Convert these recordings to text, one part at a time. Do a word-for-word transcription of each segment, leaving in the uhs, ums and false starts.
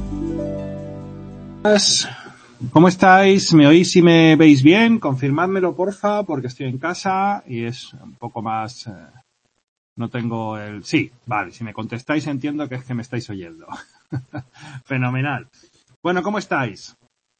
¿Cómo estáis? ¿Me oís y me veis bien? Confirmádmelo, porfa, porque estoy en casa y es un poco más... Eh, no tengo el... Sí, vale, si me contestáis entiendo que es que me estáis oyendo. Fenomenal. Bueno, ¿cómo estáis?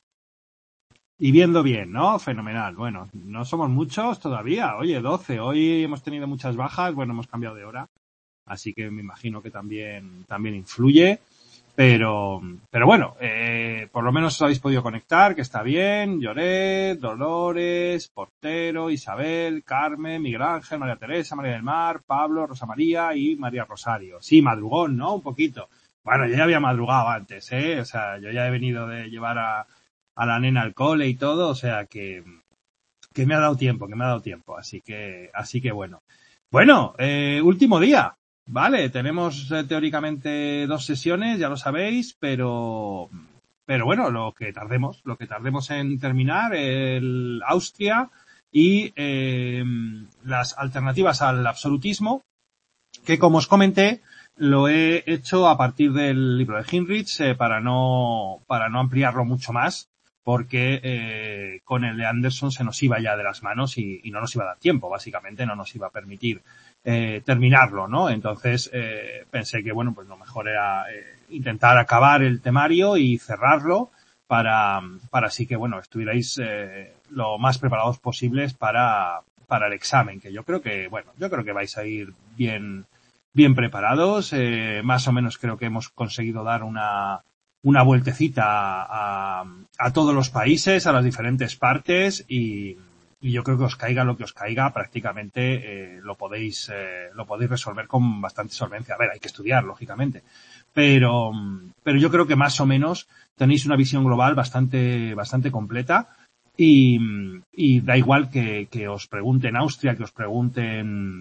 Y viendo bien, ¿no? Fenomenal. Bueno, no somos muchos todavía. Oye, doce. Hoy hemos tenido muchas bajas. Bueno, hemos cambiado de hora. Así que me imagino que también, también influye. Pero, pero bueno, eh, por lo menos os habéis podido conectar, que está bien. Lloret, Dolores, Portero, Isabel, Carmen, Miguel Ángel, María Teresa, María del Mar, Pablo, Rosa María y María Rosario. Sí, madrugón, ¿no? Un poquito. Bueno, yo ya había madrugado antes, ¿eh? O sea, yo ya he venido de llevar a, a la nena al cole y todo, o sea que, que me ha dado tiempo, que me ha dado tiempo. Así que, así que bueno. Bueno, eh, último día. Vale, tenemos eh, teóricamente dos sesiones, ya lo sabéis, pero, pero bueno, lo que tardemos, lo que tardemos en terminar, el Austria y eh, las alternativas al absolutismo, que como os comenté, lo he hecho a partir del libro de Hinrich eh, para no, para no ampliarlo mucho más, porque eh, con el de Anderson se nos iba ya de las manos y, y no nos iba a dar tiempo, básicamente no nos iba a permitir eh, terminarlo, ¿no? Entonces eh, pensé que, bueno, pues lo mejor era eh, intentar acabar el temario y cerrarlo para, para así que, bueno, estuvierais eh, lo más preparados posibles para, para el examen, que yo creo que, bueno, yo creo que vais a ir bien, bien preparados, eh, más o menos creo que hemos conseguido dar una una vueltecita a, a, a todos los países, a las diferentes partes y, y yo creo que os caiga lo que os caiga, prácticamente eh, lo podéis eh, lo podéis resolver con bastante solvencia. A ver, hay que estudiar, lógicamente, pero pero yo creo que más o menos tenéis una visión global bastante bastante completa y, y da igual que, que os pregunten Austria, que os pregunten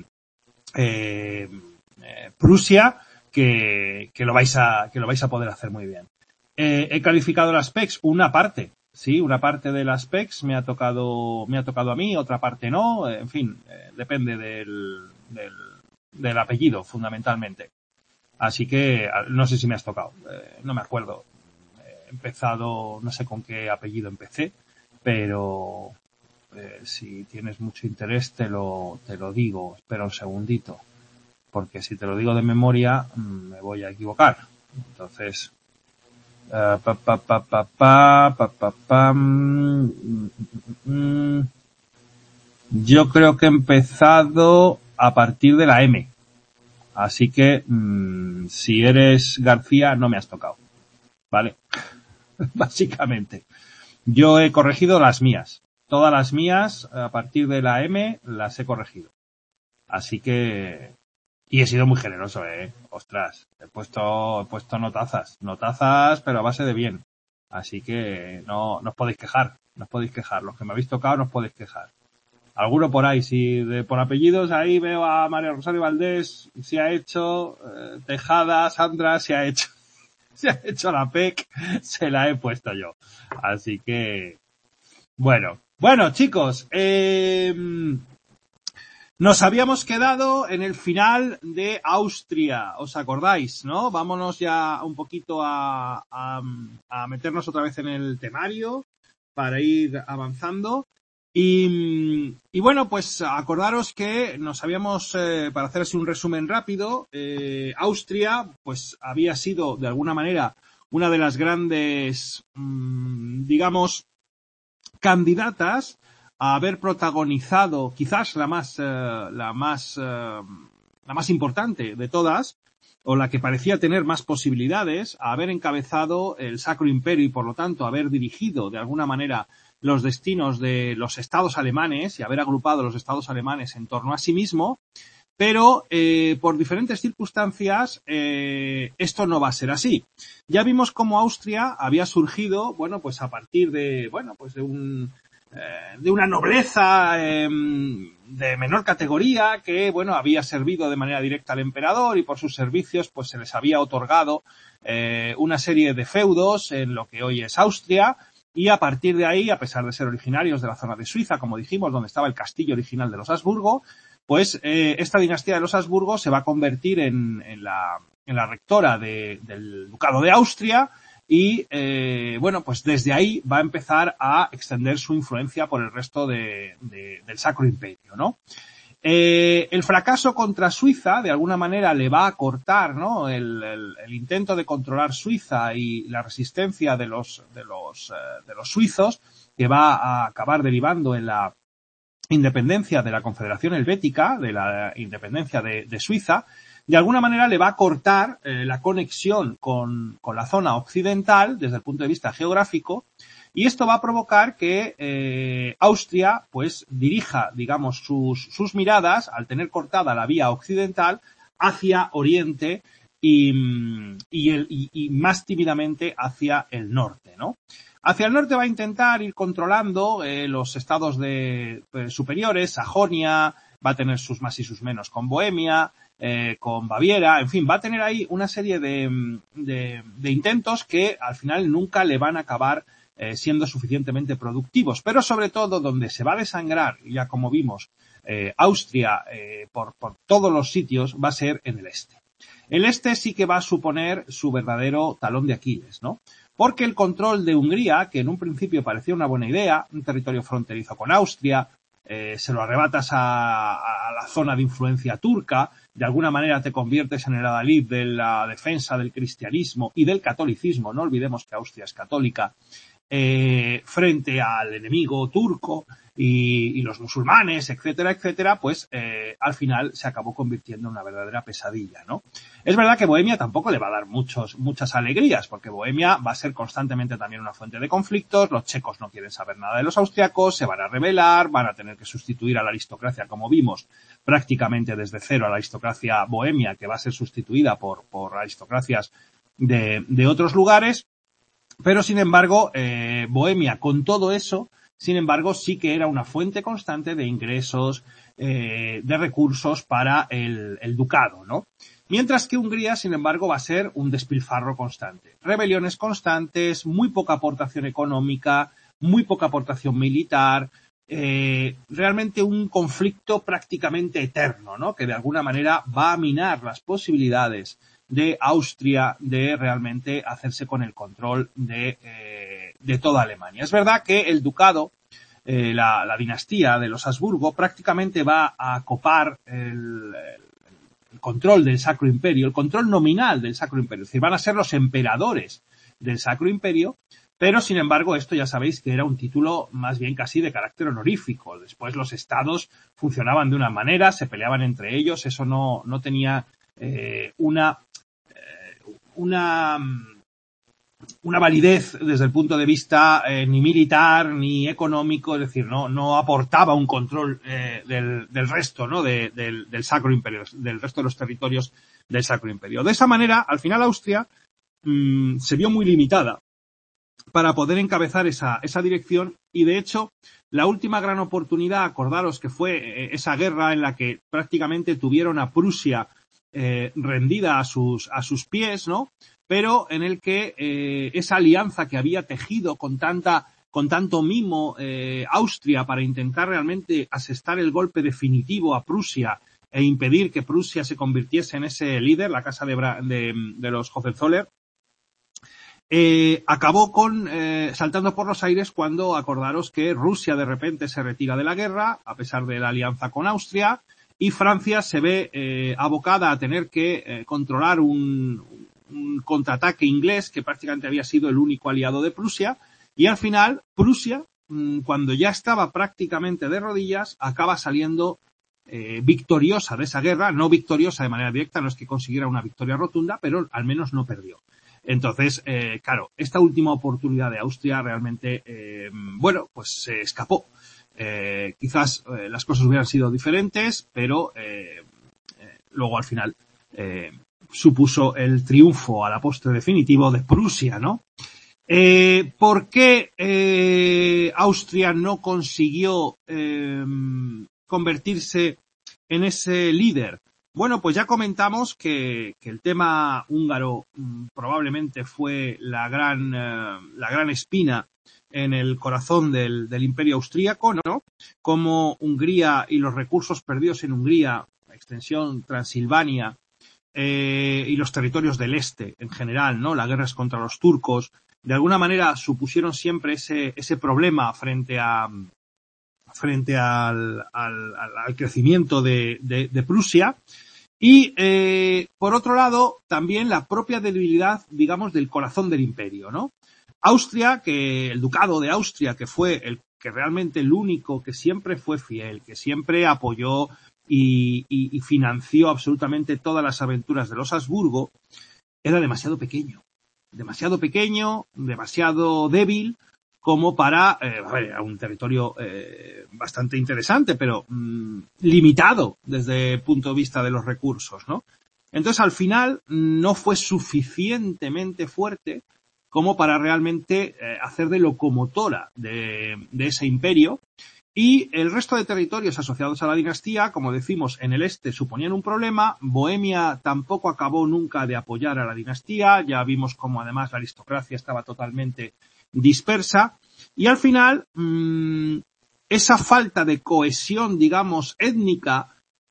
eh, eh, Prusia, que, que lo vais a que lo vais a poder hacer muy bien. Eh, he calificado las P E Cs, una parte, sí, una parte de las P E Cs me ha tocado, me ha tocado a mí, otra parte no, en fin, eh, depende del, del, del apellido, fundamentalmente. Así que, no sé si me has tocado, eh, no me acuerdo. He empezado, no sé con qué apellido empecé, pero eh, si tienes mucho interés te lo, te lo digo, espera un segundito, porque si te lo digo de memoria me voy a equivocar. Entonces, Uh, pa, pa, pa, pa, pa, pa, pa, pa, mm, mm, yo creo que he empezado a partir de la M. Así que, mmm, si eres García, no me has tocado. ¿Vale? Básicamente. Yo he corregido las mías. Todas las mías, a partir de la M, las he corregido. Así que... Y he sido muy generoso, eh. Ostras, he puesto, he puesto notazas. Notazas, pero a base de bien. Así que no, no os podéis quejar. No os podéis quejar. Los que me habéis tocado no os podéis quejar. Alguno por ahí, si de, por apellidos, ahí veo a María Rosario Valdés, se ha hecho, eh, Tejada, Sandra, se ha hecho, se ha hecho la P E C, se la he puesto yo. Así que, bueno. Bueno, chicos, eh, nos habíamos quedado en el final de Austria, ¿os acordáis, no? Vámonos ya un poquito a, a, a meternos otra vez en el temario para ir avanzando. Y, y bueno, pues acordaros que nos habíamos, eh, para hacer así un resumen rápido, eh, Austria pues había sido de alguna manera una de las grandes, mmm, digamos, candidatas a haber protagonizado quizás la más, eh, la más, eh, la más importante de todas, o la que parecía tener más posibilidades, a haber encabezado el Sacro Imperio y por lo tanto haber dirigido de alguna manera los destinos de los estados alemanes y haber agrupado los estados alemanes en torno a sí mismo, pero eh, por diferentes circunstancias eh, esto no va a ser así. Ya vimos cómo Austria había surgido, bueno, pues a partir de, bueno, pues de un eh, de una nobleza eh, de menor categoría que, bueno, había servido de manera directa al emperador y por sus servicios pues se les había otorgado eh, una serie de feudos en lo que hoy es Austria. Y a partir de ahí, a pesar de ser originarios de la zona de Suiza, como dijimos, donde estaba el castillo original de los Habsburgo, pues eh, esta dinastía de los Habsburgo se va a convertir en, en, la, en la rectora de, del Ducado de Austria y, eh, bueno, pues desde ahí va a empezar a extender su influencia por el resto de, de, del Sacro Imperio, ¿no? Eh, el fracaso contra Suiza, de alguna manera, le va a cortar, ¿no? El, el, el intento de controlar Suiza y la resistencia de los, de los, eh, de los suizos, que va a acabar derivando en la independencia de la Confederación Helvética, de la independencia de, de Suiza. De alguna manera le va a cortar eh, la conexión con, con la zona occidental desde el punto de vista geográfico, y esto va a provocar que eh, Austria pues dirija, digamos, sus, sus miradas, al tener cortada la vía occidental, hacia Oriente y, y, el, y, y más tímidamente hacia el norte, ¿no? Hacia el norte va a intentar ir controlando eh, los estados de, eh, superiores, Sajonia, va a tener sus más y sus menos con Bohemia, Eh, con Baviera, en fin, va a tener ahí una serie de, de, de intentos que al final nunca le van a acabar eh, siendo suficientemente productivos, pero sobre todo donde se va a desangrar, ya como vimos, eh, Austria eh, por, por todos los sitios, va a ser en el este. El este sí que va a suponer su verdadero talón de Aquiles, ¿no? Porque el control de Hungría, que en un principio parecía una buena idea, un territorio fronterizo con Austria, eh, se lo arrebatas a, a la zona de influencia turca, de alguna manera te conviertes en el adalid de la defensa del cristianismo y del catolicismo, no olvidemos que Austria es católica, eh, frente al enemigo turco y, y los musulmanes, etcétera, etcétera, pues eh, al final se acabó convirtiendo en una verdadera pesadilla, ¿no? Es verdad que Bohemia tampoco le va a dar muchos, muchas alegrías, porque Bohemia va a ser constantemente también una fuente de conflictos, los checos no quieren saber nada de los austriacos, se van a rebelar, van a tener que sustituir a la aristocracia, como vimos, prácticamente desde cero a la aristocracia bohemia, que va a ser sustituida por, por aristocracias de, de otros lugares, pero sin embargo, eh, Bohemia, con todo eso, sin embargo, sí que era una fuente constante de ingresos, eh, de recursos para el, el ducado, ¿no? Mientras que Hungría, sin embargo, va a ser un despilfarro constante. Rebeliones constantes, muy poca aportación económica, muy poca aportación militar, eh, realmente un conflicto prácticamente eterno, ¿no? Que de alguna manera va a minar las posibilidades de Austria de realmente hacerse con el control de, eh, de toda Alemania. Es verdad que el ducado, eh, la, la dinastía de los Habsburgo, prácticamente va a copar el, el control del Sacro Imperio, el control nominal del Sacro Imperio. Es decir, van a ser los emperadores del Sacro Imperio, pero sin embargo esto ya sabéis que era un título más bien casi de carácter honorífico. Después los estados funcionaban de una manera, se peleaban entre ellos, eso no, no tenía eh, una una, una validez desde el punto de vista eh, ni militar ni económico, es decir, no, no aportaba un control eh, del, del resto, ¿no? De, del, del Sacro Imperio, del resto de los territorios del Sacro Imperio. De esa manera, al final Austria mmm, se vio muy limitada para poder encabezar esa, esa dirección y, de hecho, la última gran oportunidad, acordaros que fue eh, esa guerra en la que prácticamente tuvieron a Prusia Eh, rendida a sus, a sus pies, ¿no? Pero en el que eh, esa alianza que había tejido con tanta, con tanto mimo eh, Austria para intentar realmente asestar el golpe definitivo a Prusia e impedir que Prusia se convirtiese en ese líder, la casa de, Bra de, de los Hohenzollern, eh, acabó con eh, saltando por los aires cuando acordaros que Rusia de repente se retira de la guerra a pesar de la alianza con Austria, y Francia se ve eh, abocada a tener que eh, controlar un, un contraataque inglés que prácticamente había sido el único aliado de Prusia, y al final Prusia, mmm, cuando ya estaba prácticamente de rodillas, acaba saliendo eh, victoriosa de esa guerra, no victoriosa de manera directa, no es que consiguiera una victoria rotunda, pero al menos no perdió. Entonces, eh, claro, esta última oportunidad de Austria realmente, eh, bueno, pues se escapó. Eh, quizás eh, las cosas hubieran sido diferentes, pero eh, eh, luego al final eh, supuso el triunfo a la postre definitivo de Prusia, ¿no? Eh, ¿Por qué eh, Austria no consiguió eh, convertirse en ese líder? Bueno, pues ya comentamos que, que el tema húngaro mmm, probablemente fue la gran, eh, la gran espina en el corazón del, del Imperio Austríaco, ¿no? Como Hungría y los recursos perdidos en Hungría, la extensión Transilvania, eh, y los territorios del este en general, ¿no? Las guerras contra los turcos, de alguna manera supusieron siempre ese, ese problema frente a, frente al, al, al crecimiento de, de, de Prusia. Y, eh, por otro lado, también la propia debilidad, digamos, del corazón del imperio, ¿no? Austria, que el ducado de Austria, que fue el que realmente el único que siempre fue fiel, que siempre apoyó y, y, y financió absolutamente todas las aventuras de los Habsburgo, era demasiado pequeño. Demasiado pequeño, demasiado débil, como para, eh, a ver, era un territorio eh, bastante interesante, pero mmm, limitado desde el punto de vista de los recursos, ¿no? Entonces, al final, no fue suficientemente fuerte como para realmente eh, hacer de locomotora de, de ese imperio. Y el resto de territorios asociados a la dinastía, como decimos, en el este suponían un problema. Bohemia tampoco acabó nunca de apoyar a la dinastía. Ya vimos cómo además la aristocracia estaba totalmente dispersa. Y al final, mmm, esa falta de cohesión, digamos, étnica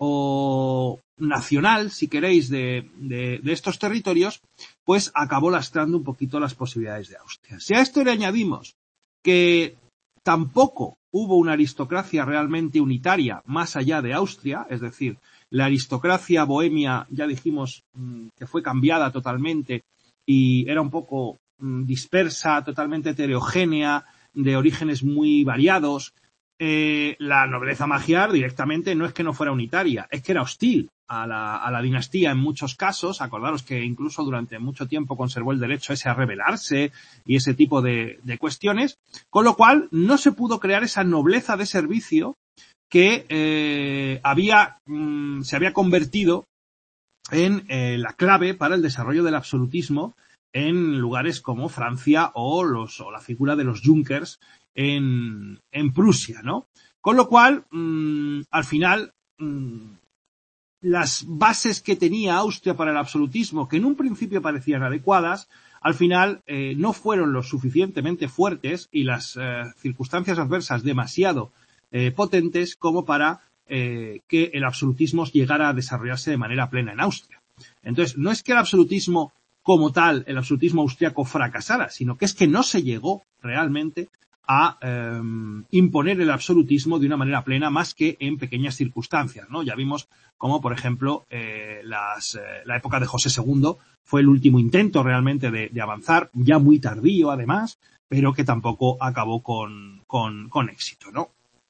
o nacional, si queréis, de, de, de estos territorios, pues acabó lastrando un poquito las posibilidades de Austria. Si a esto le añadimos que tampoco hubo una aristocracia realmente unitaria más allá de Austria, es decir, la aristocracia bohemia, ya dijimos que fue cambiada totalmente y era un poco dispersa, totalmente heterogénea, de orígenes muy variados. Eh, la nobleza magiar directamente no es que no fuera unitaria, es que era hostil a la, a la dinastía en muchos casos. Acordaros que incluso durante mucho tiempo conservó el derecho ese a rebelarse y ese tipo de, de cuestiones, con lo cual no se pudo crear esa nobleza de servicio que eh, había mmm, se había convertido en eh, la clave para el desarrollo del absolutismo en lugares como Francia o los o la figura de los Junkers en, en Prusia, ¿no? Con lo cual, mmm, al final, mmm, las bases que tenía Austria para el absolutismo, que en un principio parecían adecuadas, al final eh, no fueron lo suficientemente fuertes y las eh, circunstancias adversas demasiado eh, potentes como para eh, que el absolutismo llegara a desarrollarse de manera plena en Austria. Entonces, no es que el absolutismo como tal, el absolutismo austriaco fracasara, sino que es que no se llegó realmente a eh, imponer el absolutismo de una manera plena más que en pequeñas circunstancias, ¿no? Ya vimos como, por ejemplo, eh, las, eh, la época de José segundo fue el último intento realmente de, de avanzar, ya muy tardío además, pero que tampoco acabó con, con, con éxito, ¿no?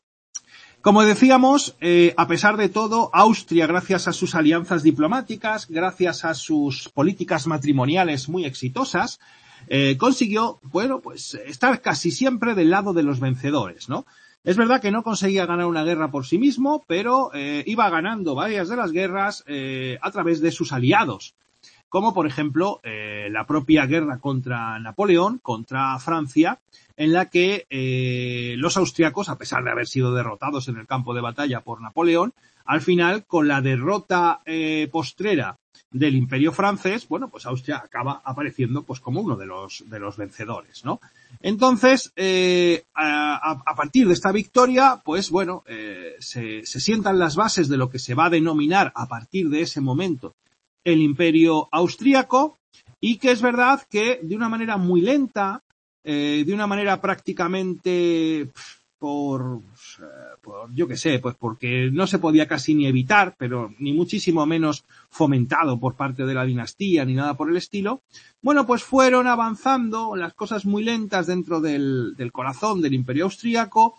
Como decíamos, eh, a pesar de todo, Austria, gracias a sus alianzas diplomáticas, gracias a sus políticas matrimoniales muy exitosas, eh, consiguió, bueno, pues estar casi siempre del lado de los vencedores, ¿no? Es verdad que no conseguía ganar una guerra por sí mismo, pero eh, iba ganando varias de las guerras eh, a través de sus aliados, como por ejemplo eh, la propia guerra contra Napoleón, contra Francia, en la que eh, los austriacos, a pesar de haber sido derrotados en el campo de batalla por Napoleón, al final, con la derrota eh, postrera del Imperio francés, bueno, pues Austria acaba apareciendo pues como uno de los de los vencedores, ¿no? Entonces, eh, a, a partir de esta victoria, pues bueno, eh, se, se sientan las bases de lo que se va a denominar a partir de ese momento el Imperio austríaco, y que es verdad que de una manera muy lenta, eh, de una manera prácticamente por, por, yo qué sé, pues porque no se podía casi ni evitar, pero ni muchísimo menos fomentado por parte de la dinastía ni nada por el estilo, bueno, pues fueron avanzando las cosas muy lentas dentro del, del corazón del Imperio austríaco.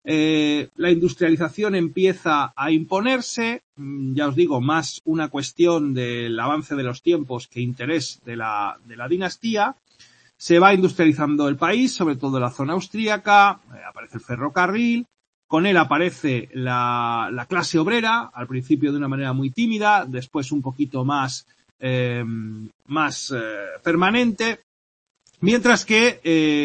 Eh, la industrialización empieza a imponerse, ya os digo, más una cuestión del avance de los tiempos que interés de la, de la dinastía. Se va industrializando el país, sobre todo la zona austríaca, eh, aparece el ferrocarril, con él aparece la, la clase obrera, al principio de una manera muy tímida, después un poquito más, eh, más eh, permanente. Mientras que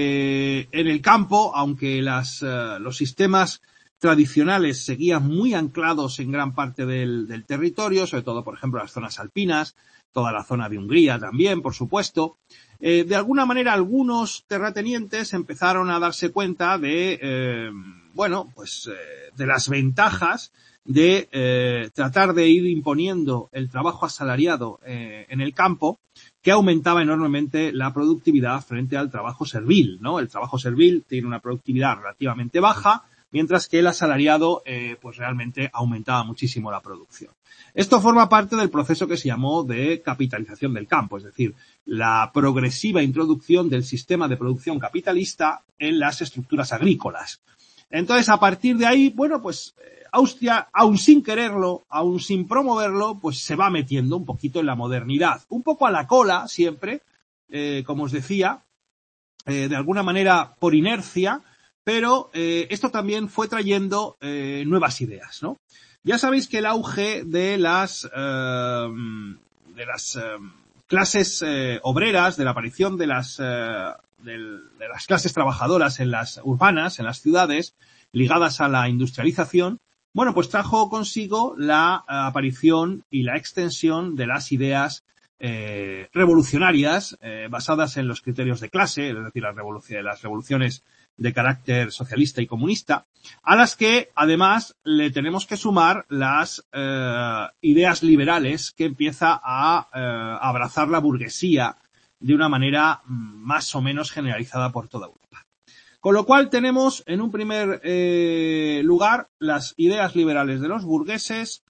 eh, en el campo, aunque las, uh, los sistemas tradicionales seguían muy anclados en gran parte del, del territorio, sobre todo, por ejemplo, las zonas alpinas, toda la zona de Hungría también, por supuesto, eh, de alguna manera algunos terratenientes empezaron a darse cuenta de, eh, bueno, pues eh, de las ventajas de eh, tratar de ir imponiendo el trabajo asalariado eh, en el campo, que aumentaba enormemente la productividad frente al trabajo servil, ¿no? El trabajo servil tiene una productividad relativamente baja, mientras que el asalariado eh, pues realmente aumentaba muchísimo la producción. Esto forma parte del proceso que se llamó de capitalización del campo, es decir, la progresiva introducción del sistema de producción capitalista en las estructuras agrícolas. Entonces, a partir de ahí, bueno, pues Austria, aun sin quererlo, aun sin promoverlo, pues se va metiendo un poquito en la modernidad, un poco a la cola siempre, eh, como os decía, eh, de alguna manera por inercia, pero eh, esto también fue trayendo eh, nuevas ideas, ¿no? Ya sabéis que el auge de las eh, de las eh, clases eh, obreras, de la aparición de las eh, de, de las clases trabajadoras en las urbanas, en las ciudades, ligadas a la industrialización, bueno, pues trajo consigo la aparición y la extensión de las ideas eh, revolucionarias eh, basadas en los criterios de clase, es decir, las, revoluciones, las revoluciones de carácter socialista y comunista, a las que además le tenemos que sumar las eh, ideas liberales que empieza a eh, abrazar la burguesía de una manera más o menos generalizada por toda Europa. Con lo cual tenemos en un primer eh, lugar las ideas liberales de los burgueses,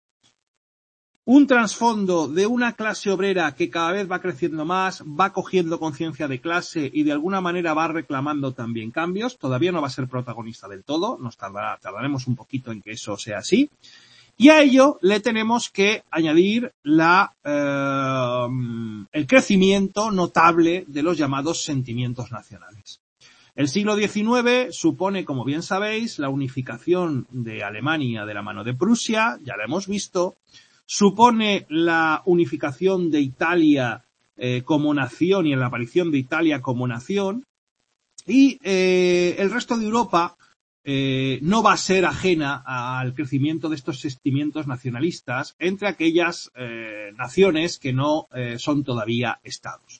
un trasfondo de una clase obrera que cada vez va creciendo más, va cogiendo conciencia de clase y de alguna manera va reclamando también cambios. Todavía no va a ser protagonista del todo, nos tardará, tardaremos un poquito en que eso sea así. Y a ello le tenemos que añadir la, eh, el crecimiento notable de los llamados sentimientos nacionales. El siglo diecinueve supone, como bien sabéis, la unificación de Alemania de la mano de Prusia, ya la hemos visto. Supone la unificación de Italia eh, como nación y en la aparición de Italia como nación. Y eh, el resto de Europa eh, no va a ser ajena al crecimiento de estos sentimientos nacionalistas entre aquellas eh, naciones que no eh, son todavía estados.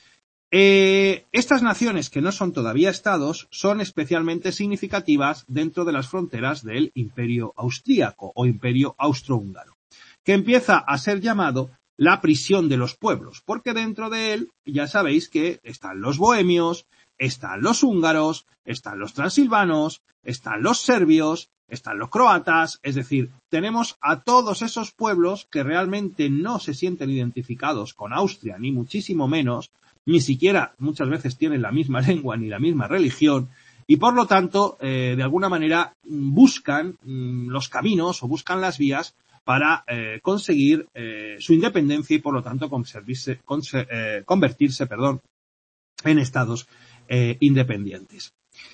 Eh, estas naciones que no son todavía estados son especialmente significativas dentro de las fronteras del Imperio Austríaco o Imperio Austrohúngaro, que empieza a ser llamado la prisión de los pueblos, porque dentro de él ya sabéis que están los bohemios, están los húngaros, están los transilvanos, están los serbios, están los croatas, es decir, tenemos a todos esos pueblos que realmente no se sienten identificados con Austria, ni muchísimo menos, ni siquiera muchas veces tienen la misma lengua ni la misma religión, y por lo tanto, eh, de alguna manera, buscan mm, los caminos o buscan las vías para eh, conseguir eh, su independencia y, por lo tanto, conservirse, conser, eh, convertirse perdón, en estados eh, independientes.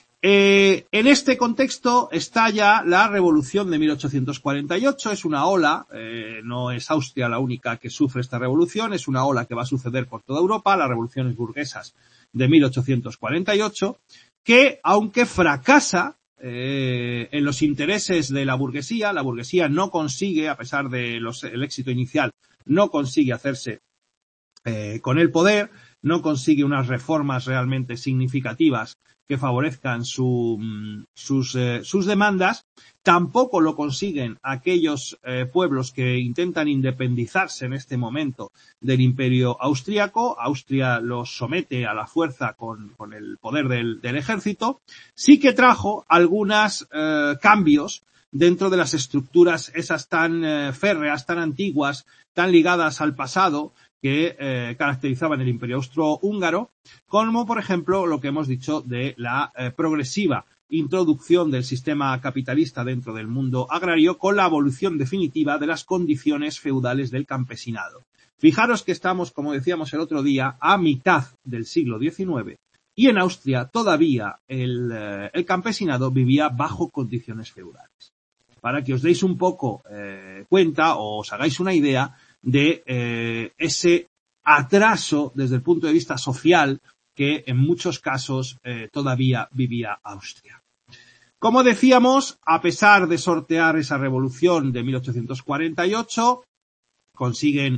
Eh, en este contexto estalla la Revolución de mil ochocientos cuarenta y ocho, es una ola, eh, no es Austria la única que sufre esta revolución, es una ola que va a suceder por toda Europa, las revoluciones burguesas de mil ochocientos cuarenta y ocho, que aunque fracasa eh, en los intereses de la burguesía, la burguesía no consigue, a pesar de los, el éxito inicial, no consigue hacerse eh, con el poder, no consigue unas reformas realmente significativas que favorezcan su, sus, eh, sus demandas, tampoco lo consiguen aquellos eh, pueblos que intentan independizarse en este momento del Imperio Austríaco. Austria los somete a la fuerza con, con el poder del, del ejército. Sí que trajo algunos eh, cambios dentro de las estructuras esas tan eh, férreas, tan antiguas, tan ligadas al pasado, que eh, caracterizaban el Imperio Austrohúngaro, como por ejemplo lo que hemos dicho de la eh, progresiva introducción del sistema capitalista dentro del mundo agrario con la abolición definitiva de las condiciones feudales del campesinado. Fijaros que estamos, como decíamos el otro día, a mitad del siglo diecinueve y en Austria todavía el, eh, el campesinado vivía bajo condiciones feudales. Para que os deis un poco eh, cuenta o os hagáis una idea de eh, ese atraso desde el punto de vista social que en muchos casos eh, todavía vivía Austria. Como decíamos, a pesar de sortear esa revolución de mil ochocientos cuarenta y ocho, consiguen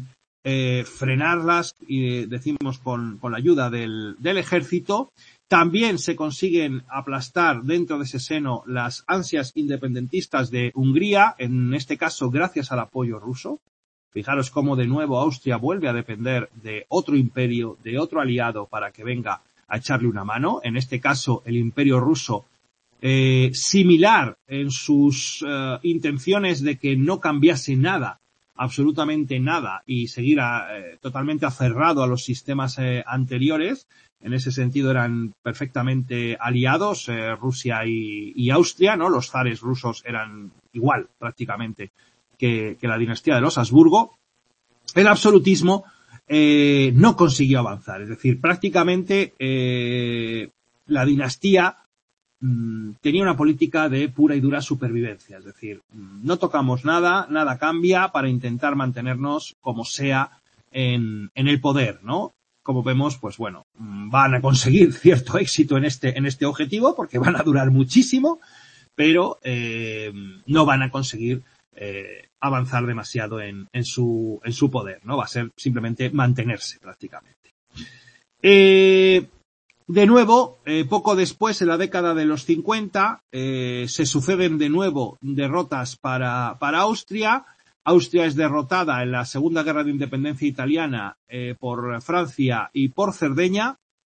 eh, frenarlas, y decimos con, con la ayuda del, del ejército. También se consiguen aplastar dentro de ese seno las ansias independentistas de Hungría, en este caso gracias al apoyo ruso. Fijaros cómo de nuevo Austria vuelve a depender de otro imperio, de otro aliado para que venga a echarle una mano. En este caso el imperio ruso, eh, similar en sus eh, intenciones de que no cambiase nada, absolutamente nada, y seguir a, eh, totalmente aferrado a los sistemas eh, anteriores. En ese sentido eran perfectamente aliados, eh, Rusia y, y Austria, ¿no? Los zares rusos eran igual prácticamente que, que la dinastía de los Habsburgo. El absolutismo eh, no consiguió avanzar, es decir, prácticamente eh, la dinastía mmm, tenía una política de pura y dura supervivencia, es decir, no tocamos nada, nada cambia para intentar mantenernos como sea en, en el poder, ¿no? Como vemos, pues bueno, van a conseguir cierto éxito en este, en este objetivo porque van a durar muchísimo, pero eh, no van a conseguir eh, avanzar demasiado en, en su, en su poder, ¿no? Va a ser simplemente mantenerse prácticamente. Eh, de nuevo, eh, poco después, en la década de los cincuenta, eh, se suceden de nuevo derrotas para, para Austria. Austria es derrotada en la Segunda Guerra de Independencia Italiana eh, por Francia y por Cerdeña.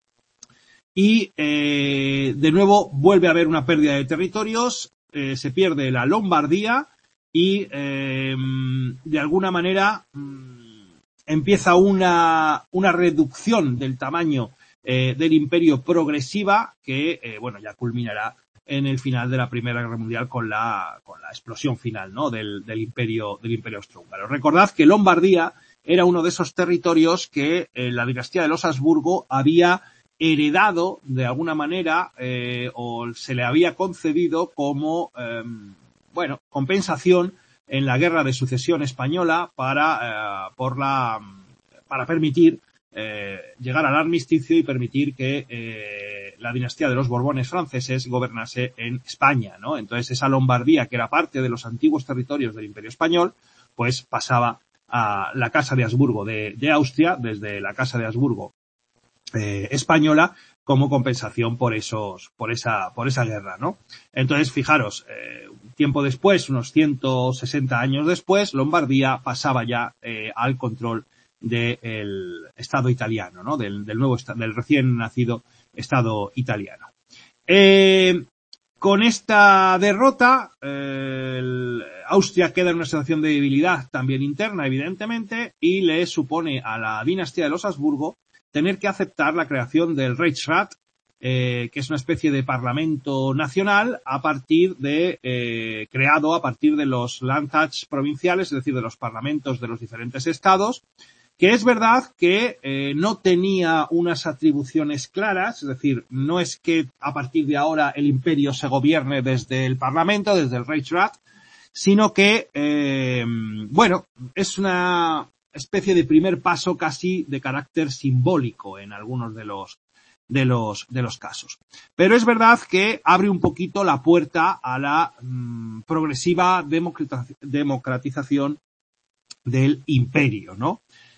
Y eh, de nuevo vuelve a haber una pérdida de territorios, eh, se pierde la Lombardía y eh, de alguna manera mmm, empieza una, una reducción del tamaño eh, del imperio progresiva que eh, bueno ya culminará en el final de la Primera Guerra Mundial con la, con la explosión final, ¿no? del, del imperio, del imperio austrohúngaro. Recordad que Lombardía era uno de esos territorios que eh, la dinastía de los Habsburgo había heredado de alguna manera eh, o se le había concedido como, eh, bueno, compensación en la Guerra de Sucesión Española para, eh, por la, para permitir Eh, llegar al armisticio y permitir que eh, la dinastía de los Borbones franceses gobernase en España, ¿no? Entonces esa Lombardía, que era parte de los antiguos territorios del Imperio Español, pues pasaba a la Casa de Habsburgo de, de Austria, desde la Casa de Habsburgo eh, española, como compensación por esos, por esa, por esa guerra, ¿no? Entonces, fijaros, eh, tiempo después, unos ciento sesenta años después, Lombardía pasaba ya eh, al control del Estado italiano, ¿no? Del, del nuevo, del recién nacido Estado italiano. Eh, con esta derrota, eh, el, Austria queda en una situación de debilidad también interna, evidentemente, y le supone a la dinastía de los Habsburgo tener que aceptar la creación del Reichsrat, eh, que es una especie de parlamento nacional a partir de, eh, creado a partir de los Landtags provinciales, es decir, de los parlamentos de los diferentes estados, que es verdad que eh, no tenía unas atribuciones claras, es decir, no es que a partir de ahora el imperio se gobierne desde el Parlamento, desde el Reichsrat, sino que, eh, bueno, es una especie de primer paso casi de carácter simbólico en algunos de los, de los, de los casos. Pero es verdad que abre un poquito la puerta a la mmm, progresiva democratización del imperio, ¿no?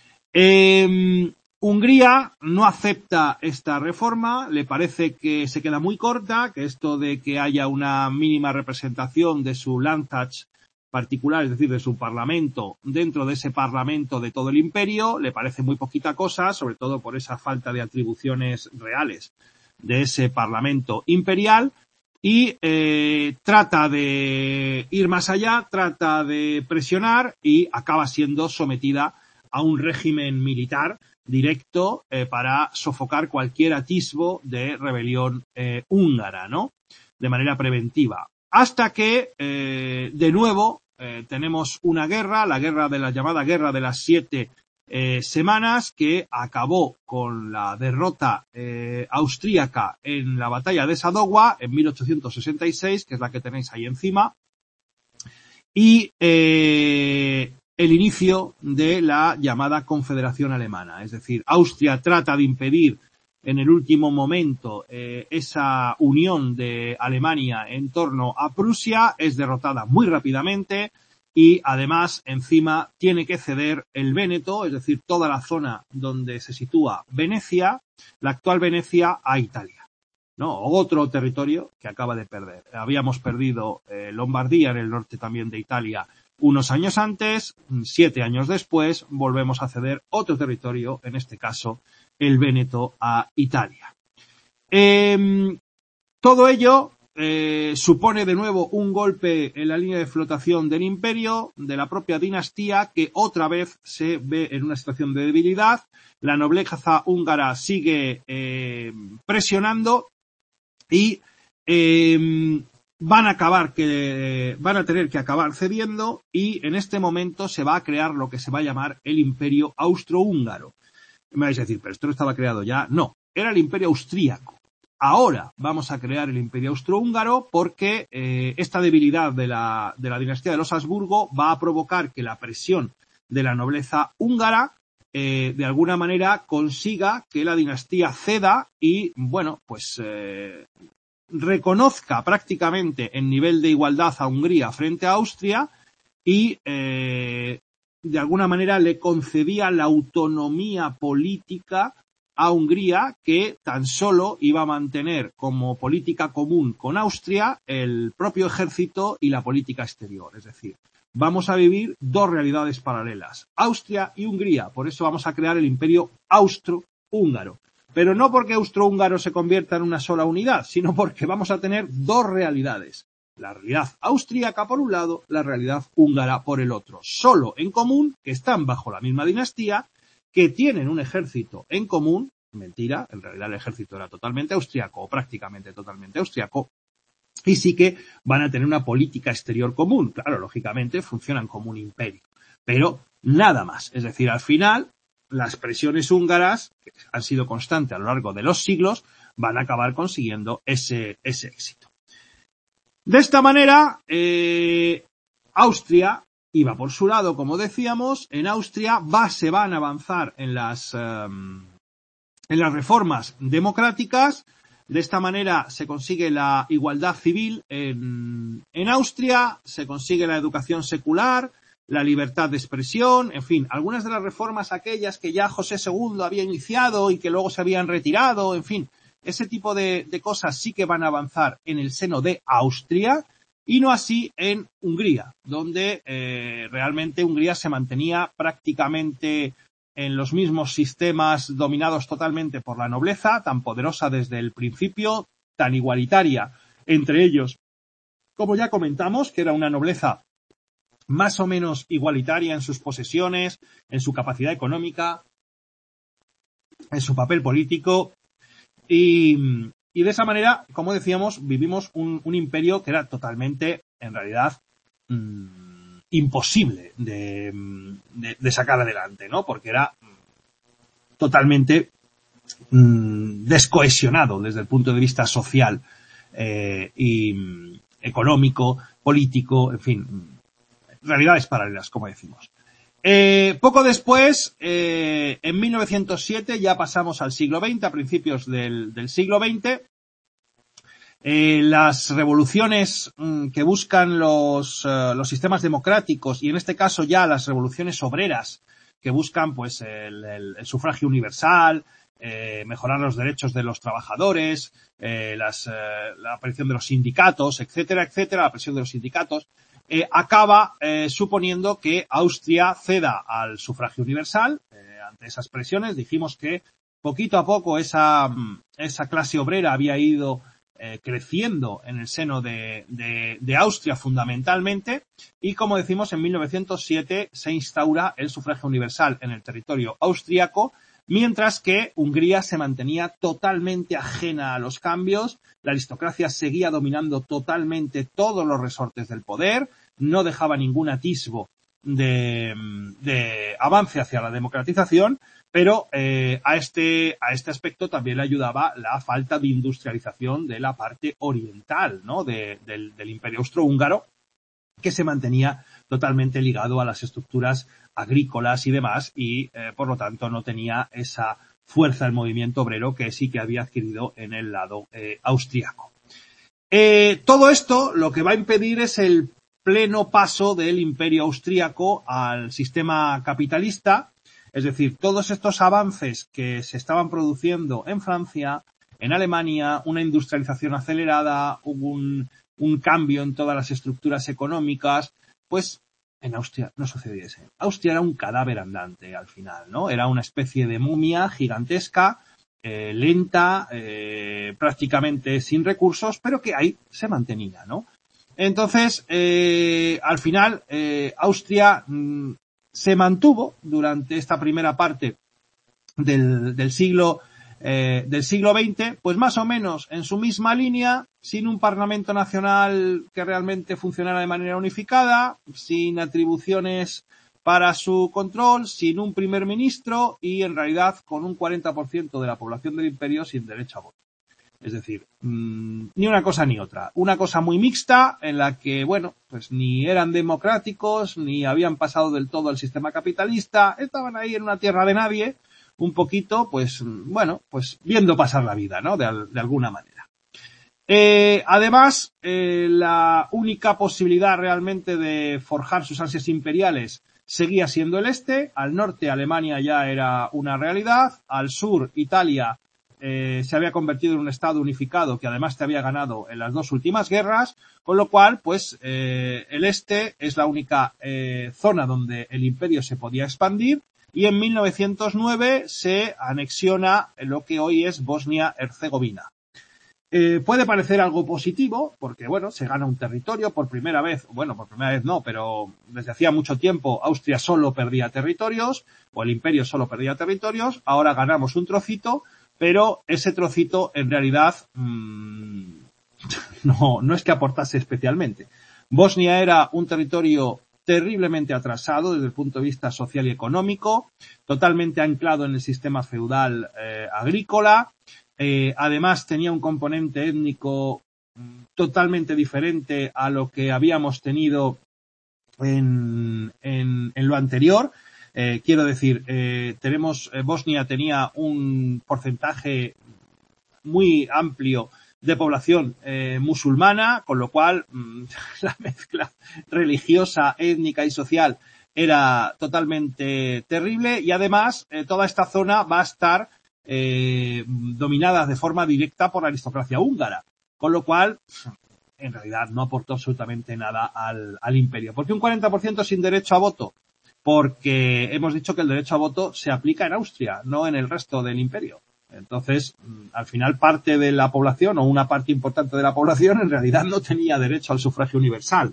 Eh, Hungría no acepta esta reforma, le parece que se queda muy corta, que esto de que haya una mínima representación de su Landtag particular, es decir, de su parlamento, dentro de ese parlamento de todo el imperio, le parece muy poquita cosa, sobre todo por esa falta de atribuciones reales de ese parlamento imperial, y eh, trata de ir más allá, trata de presionar y acaba siendo sometida a un régimen militar directo eh, para sofocar cualquier atisbo de rebelión eh, húngara, ¿no? De manera preventiva. Hasta que, eh, de nuevo, eh, tenemos una guerra, la guerra de la llamada Guerra de las Siete eh, Semanas, que acabó con la derrota eh, austríaca en la batalla de Sadowa en mil ochocientos sesenta y seis, que es la que tenéis ahí encima, y eh, el inicio de la llamada Confederación Alemana. Es decir, Austria trata de impedir en el último momento eh, esa unión de Alemania en torno a Prusia, es derrotada muy rápidamente y además encima tiene que ceder el Véneto, es decir, toda la zona donde se sitúa Venecia, la actual Venecia, a Italia, ¿no? Otro territorio que acaba de perder. Habíamos perdido eh, Lombardía en el norte también de Italia unos años antes, siete años después volvemos a ceder otro territorio, en este caso el Véneto, a Italia. Eh, todo ello eh, supone de nuevo un golpe en la línea de flotación del imperio, de la propia dinastía, que otra vez se ve en una situación de debilidad. La nobleza húngara sigue eh, presionando y eh, van a acabar que van a tener que acabar cediendo, y en este momento se va a crear lo que se va a llamar el Imperio Austrohúngaro. Me vais a decir, pero esto no estaba creado ya. No, era el Imperio Austríaco. Ahora vamos a crear el Imperio Austrohúngaro porque eh, esta debilidad de la, de la dinastía de los Habsburgo va a provocar que la presión de la nobleza húngara eh, de alguna manera consiga que la dinastía ceda y, bueno, pues eh, reconozca prácticamente en nivel de igualdad a Hungría frente a Austria y eh, de alguna manera le concedía la autonomía política a Hungría, que tan solo iba a mantener como política común con Austria el propio ejército y la política exterior. Es decir, vamos a vivir dos realidades paralelas, Austria y Hungría. Por eso vamos a crear el Imperio Austrohúngaro. Pero no porque austrohúngaro se convierta en una sola unidad, sino porque vamos a tener dos realidades. La realidad austríaca por un lado, la realidad húngara por el otro. Solo en común, que están bajo la misma dinastía, que tienen un ejército en común. Mentira, en realidad el ejército era totalmente austriaco, o prácticamente totalmente austriaco, y sí que van a tener una política exterior común. Claro, lógicamente funcionan como un imperio, pero nada más. Es decir, al final, las presiones húngaras, que han sido constantes a lo largo de los siglos, van a acabar consiguiendo ese, ese éxito. De esta manera, eh, Austria iba por su lado, como decíamos. En Austria va, se van a avanzar en las, um, en las reformas democráticas. De esta manera se consigue la igualdad civil en, en Austria, se consigue la educación secular, la libertad de expresión, en fin, algunas de las reformas aquellas que ya José segundo había iniciado y que luego se habían retirado, en fin, ese tipo de, de cosas sí que van a avanzar en el seno de Austria, y no así en Hungría, donde eh, realmente Hungría se mantenía prácticamente en los mismos sistemas dominados totalmente por la nobleza, tan poderosa desde el principio, tan igualitaria entre ellos, como ya comentamos, que era una nobleza más o menos igualitaria en sus posesiones, en su capacidad económica, en su papel político, y, y de esa manera, como decíamos, vivimos un, un imperio que era totalmente, en realidad, mmm, imposible de, de, de sacar adelante, ¿no? Porque era totalmente mmm, descohesionado desde el punto de vista social eh, y mmm, económico, político, en fin, realidades paralelas, como decimos. Eh, poco después, eh, en mil novecientos siete, ya pasamos al siglo veinte, a principios del, del siglo veinte, eh, las revoluciones mm, que buscan los, uh, los sistemas democráticos, y en este caso ya las revoluciones obreras, que buscan pues el, el, el sufragio universal, eh, mejorar los derechos de los trabajadores, eh, las, eh, la aparición de los sindicatos, etcétera, etcétera, la presión de los sindicatos, Eh, acaba eh, suponiendo que Austria ceda al sufragio universal. Eh, ante esas presiones dijimos que poquito a poco esa, esa clase obrera había ido eh, creciendo en el seno de, de, de Austria fundamentalmente, y como decimos, en mil novecientos siete se instaura el sufragio universal en el territorio austriaco, mientras que Hungría se mantenía totalmente ajena a los cambios. La aristocracia seguía dominando totalmente todos los resortes del poder, no dejaba ningún atisbo de, de avance hacia la democratización, pero eh, a este a este aspecto también le ayudaba la falta de industrialización de la parte oriental, ¿no? de, del, del Imperio Austrohúngaro, que se mantenía totalmente ligado a las estructuras agrícolas y demás, y eh, por lo tanto no tenía esa fuerza del movimiento obrero que sí que había adquirido en el lado eh, austriaco. Eh, todo esto lo que va a impedir es el pleno paso del Imperio Austríaco al sistema capitalista. Es decir, todos estos avances que se estaban produciendo en Francia, en Alemania, una industrialización acelerada, hubo un, un cambio en todas las estructuras económicas, pues en Austria no sucedía eso. Austria era un cadáver andante al final, ¿no? Era una especie de momia gigantesca, eh, lenta, eh, prácticamente sin recursos, pero que ahí se mantenía, ¿no? Entonces, eh, al final, eh, Austria mmm, se mantuvo durante esta primera parte del, del siglo eh, del siglo veinte, pues más o menos en su misma línea, sin un Parlamento Nacional que realmente funcionara de manera unificada, sin atribuciones para su control, sin un primer ministro y en realidad con un cuarenta por ciento de la población del imperio sin derecho a voto. Es decir, mmm, ni una cosa ni otra. Una cosa muy mixta en la que, bueno, pues ni eran democráticos, ni habían pasado del todo al sistema capitalista, estaban ahí en una tierra de nadie, un poquito, pues, bueno, pues viendo pasar la vida, ¿no? De, de alguna manera. Eh, además, eh, la única posibilidad realmente de forjar sus ansias imperiales seguía siendo el este. Al norte, Alemania ya era una realidad. Al sur, Italia eh, se había convertido en un estado unificado que además te había ganado en las dos últimas guerras, con lo cual, pues, eh, el este es la única eh, zona donde el imperio se podía expandir. Y en mil novecientos nueve se anexiona lo que hoy es Bosnia-Herzegovina. Eh, puede parecer algo positivo, porque, bueno, se gana un territorio por primera vez, bueno, por primera vez no, pero desde hacía mucho tiempo Austria solo perdía territorios, o el imperio solo perdía territorios, ahora ganamos un trocito, pero ese trocito en realidad mmm, no, no es que aportase especialmente. Bosnia era un territorio terriblemente atrasado desde el punto de vista social y económico, totalmente anclado en el sistema feudal eh, agrícola, eh, además tenía un componente étnico totalmente diferente a lo que habíamos tenido en, en, en lo anterior. Eh, quiero decir, eh, tenemos, eh, Bosnia tenía un porcentaje muy amplio de población eh, musulmana, con lo cual mmm, la mezcla religiosa, étnica y social era totalmente terrible y además eh, toda esta zona va a estar eh, dominada de forma directa por la aristocracia húngara, con lo cual en realidad no aportó absolutamente nada al, al imperio. ¿Por qué un cuarenta por ciento sin derecho a voto? Porque hemos dicho que el derecho a voto se aplica en Austria, no en el resto del imperio. Entonces, al final parte de la población o una parte importante de la población en realidad no tenía derecho al sufragio universal.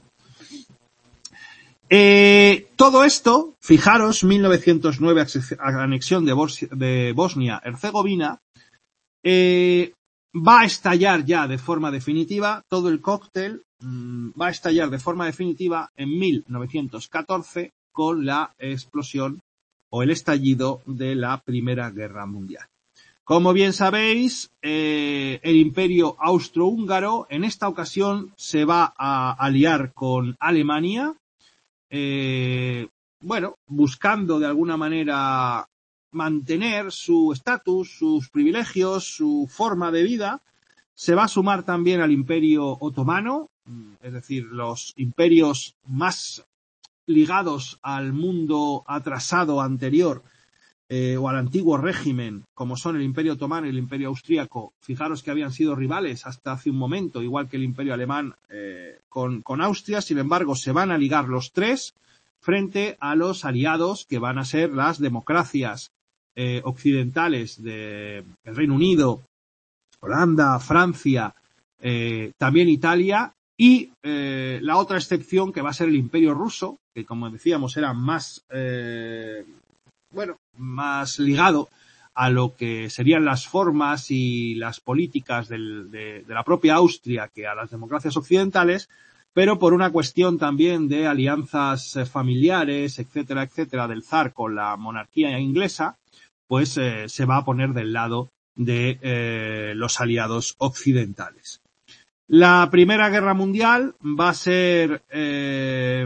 Eh, todo esto, fijaros, mil novecientos nueve anexión de, Bos- de Bosnia-Herzegovina, eh, va a estallar ya de forma definitiva, todo el cóctel mmm, va a estallar de forma definitiva en mil novecientos catorce con la explosión o el estallido de la Primera Guerra Mundial. Como bien sabéis, eh, el imperio austrohúngaro en esta ocasión se va a aliar con Alemania, eh, bueno, buscando de alguna manera mantener su estatus, sus privilegios, su forma de vida. Se va a sumar también al imperio otomano, es decir, los imperios más ligados al mundo atrasado anterior, Eh, o al antiguo régimen, como son el Imperio Otomano y el Imperio Austríaco. Fijaros que habían sido rivales hasta hace un momento, igual que el Imperio Alemán eh, con, con Austria. Sin embargo, se van a ligar los tres frente a los aliados que van a ser las democracias eh, occidentales del Reino Unido, Holanda, Francia, eh, también Italia, y eh, la otra excepción que va a ser el Imperio Ruso, que como decíamos era más eh, bueno, más ligado a lo que serían las formas y las políticas del, de, de la propia Austria que a las democracias occidentales, pero por una cuestión también de alianzas familiares, etcétera, etcétera, del zar con la monarquía inglesa, pues eh, se va a poner del lado de eh, los aliados occidentales. La Primera Guerra Mundial va a ser eh,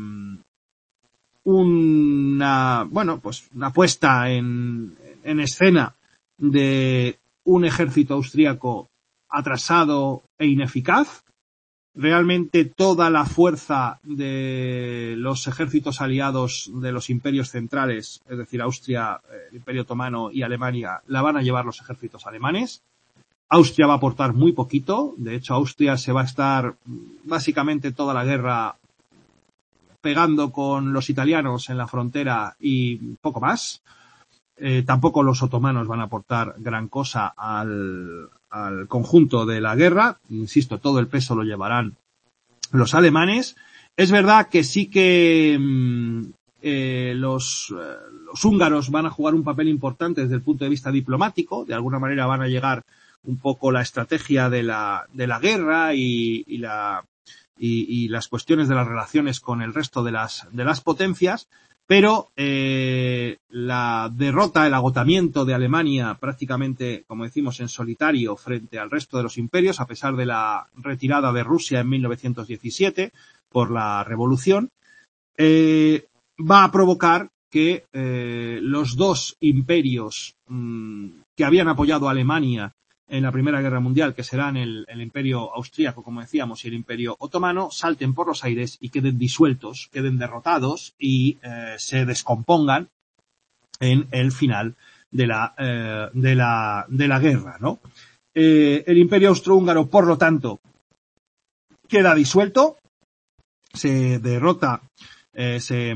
una, bueno, pues una puesta en, en escena de un ejército austríaco atrasado e ineficaz, realmente toda la fuerza de los ejércitos aliados de los imperios centrales, es decir, Austria, el Imperio Otomano y Alemania, la van a llevar los ejércitos alemanes. Austria va a aportar muy poquito. De hecho, Austria se va a estar básicamente toda la guerra pegando con los italianos en la frontera y poco más. Eh, tampoco los otomanos van a aportar gran cosa al, al conjunto de la guerra. Insisto, todo el peso lo llevarán los alemanes. Es verdad que sí que eh, los, eh, los húngaros van a jugar un papel importante desde el punto de vista diplomático. De alguna manera van a llegar un poco la estrategia de la, de la guerra y, y, la, y, y las cuestiones de las relaciones con el resto de las, de las potencias, pero eh, la derrota, el agotamiento de Alemania prácticamente, como decimos, en solitario frente al resto de los imperios, a pesar de la retirada de Rusia en mil novecientos diecisiete por la revolución, eh, va a provocar que eh, los dos imperios mmm, que habían apoyado a Alemania en la Primera Guerra Mundial, que serán el, el Imperio Austríaco, como decíamos, y el Imperio Otomano, salten por los aires y queden disueltos, queden derrotados y eh, se descompongan en el final de la, eh, de la, de la guerra, ¿no? Eh, el Imperio Austrohúngaro, por lo tanto, queda disuelto, se derrota, eh, se,